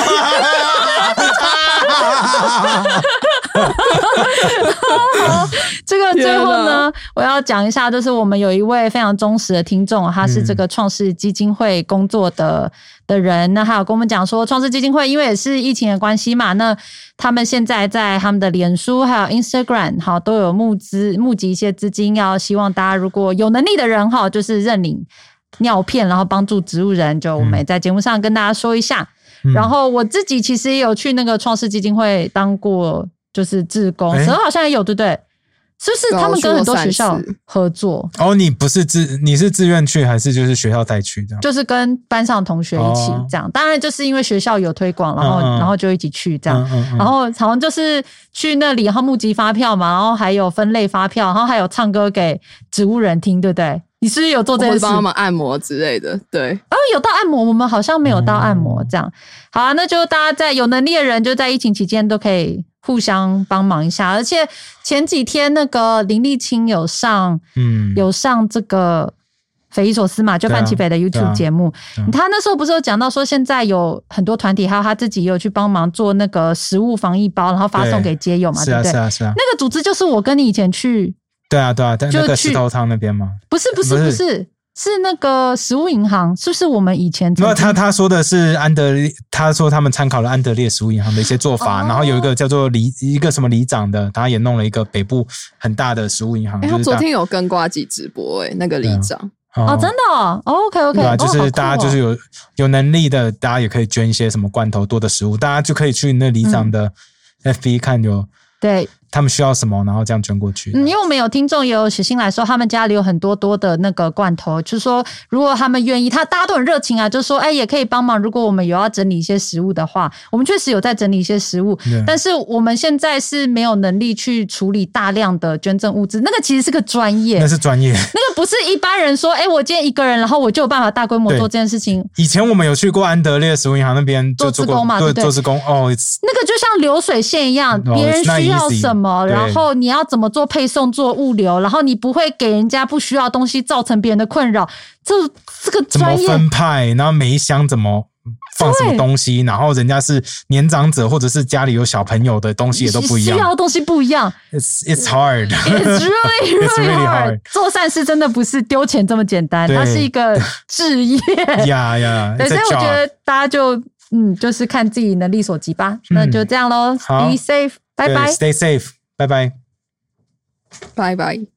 好，这个最后呢，我要讲一下，就是我们有一位非常忠实的听众，他是这个创世基金会工作的的人，那他有跟我们讲说，创世基金会因为也是疫情的关系嘛，那他们现在在他们的脸书还有 Instagram 好都有募资募集一些资金，要希望大家如果有能力的人哈，就是认领尿片，然后帮助植物人，就我们也在节目上跟大家说一下。嗯、然后我自己其实也有去那个创世基金会当过。就是志工，然后好像也有，对不对？是不是他们跟很多学校合作？ 哦，你不是自你是自愿去，还是就是学校带去这样？ 就是跟班上同学一起这样。哦、当然，就是因为学校有推广，然后、嗯嗯、然后就一起去这样。嗯嗯嗯、然后好像就是去那里，然后募集发票嘛，然后还有分类发票，然后还有唱歌给植物人听，对不对？你是不是有做这件事？ 帮他们按摩之类的，对。 哦，有到按摩，我们好像没有到按摩这样。好啊，那就大家在有能力的人，就在疫情期间都可以互相帮忙一下。而且前几天那个林立青有上，嗯，有上这个匪夷所思嘛，就范琪斐的 YouTube 节目。啊啊、他那时候不是有讲到说，现在有很多团体，还有他自己也有去帮忙做那个食物防疫包，然后发送给街友嘛， 对, 对不对？ 是啊，是啊，是啊。 那个组织就是我跟你以前去。 对啊，对啊，在那个石头汤那边吗？ 不是，不是，不是，是那个食物银行，是不是我们以前？ 没有，他他说的是安德烈，他说他们参考了安德烈食物银行的一些做法，哦、然后有一个叫做里一个什么里长的，他也弄了一个北部很大的食物银行。 哎、欸，他昨天有跟呱吉直播、欸，哎，那个里长。 哦, 哦，真的哦 ，OK OK， 对啊，就是大家就是有、 哦、 有能力的，大家也可以捐一些什么罐头多的食物，大家就可以去那里长的 F B 看有对。 他们需要什么，然后这样捐过去。 嗯，因为我们有听众也有写信来说，他们家里有很多多的那个罐头，就是说如果他们愿意，他大家都很热情啊，就是说哎，也可以帮忙。如果我们有要整理一些食物的话，我们确实有在整理一些食物，但是我们现在是没有能力去处理大量的捐赠物资，那个其实是个专业， 那是专业，那个不是一般人说，哎，我今天一个人，然后我就有办法大规模做这件事情。 以前我们有去过安德烈食物银行那边做志工嘛，对不对？ 做志工哦， 那个就像流水线一样，别、oh, 人需要什么，然后你要怎么做配送、做物流，然后你不会给人家不需要的东西，造成别人的困扰。这这个专业怎么分派，然后每一箱怎么放什么东西，然后人家是年长者或者是家里有小朋友的东西也都不一样， 需要的东西不一样。 It's it's hard. It's really really, it's really hard. 做善事真的不是丢钱这么简单，它是一个志业。 呀呀， 对，所以我觉得大家就嗯，就是看自己能力所及吧。嗯、那就这样咯 Be safe， 拜拜。 Stay safe， 拜拜， 拜拜。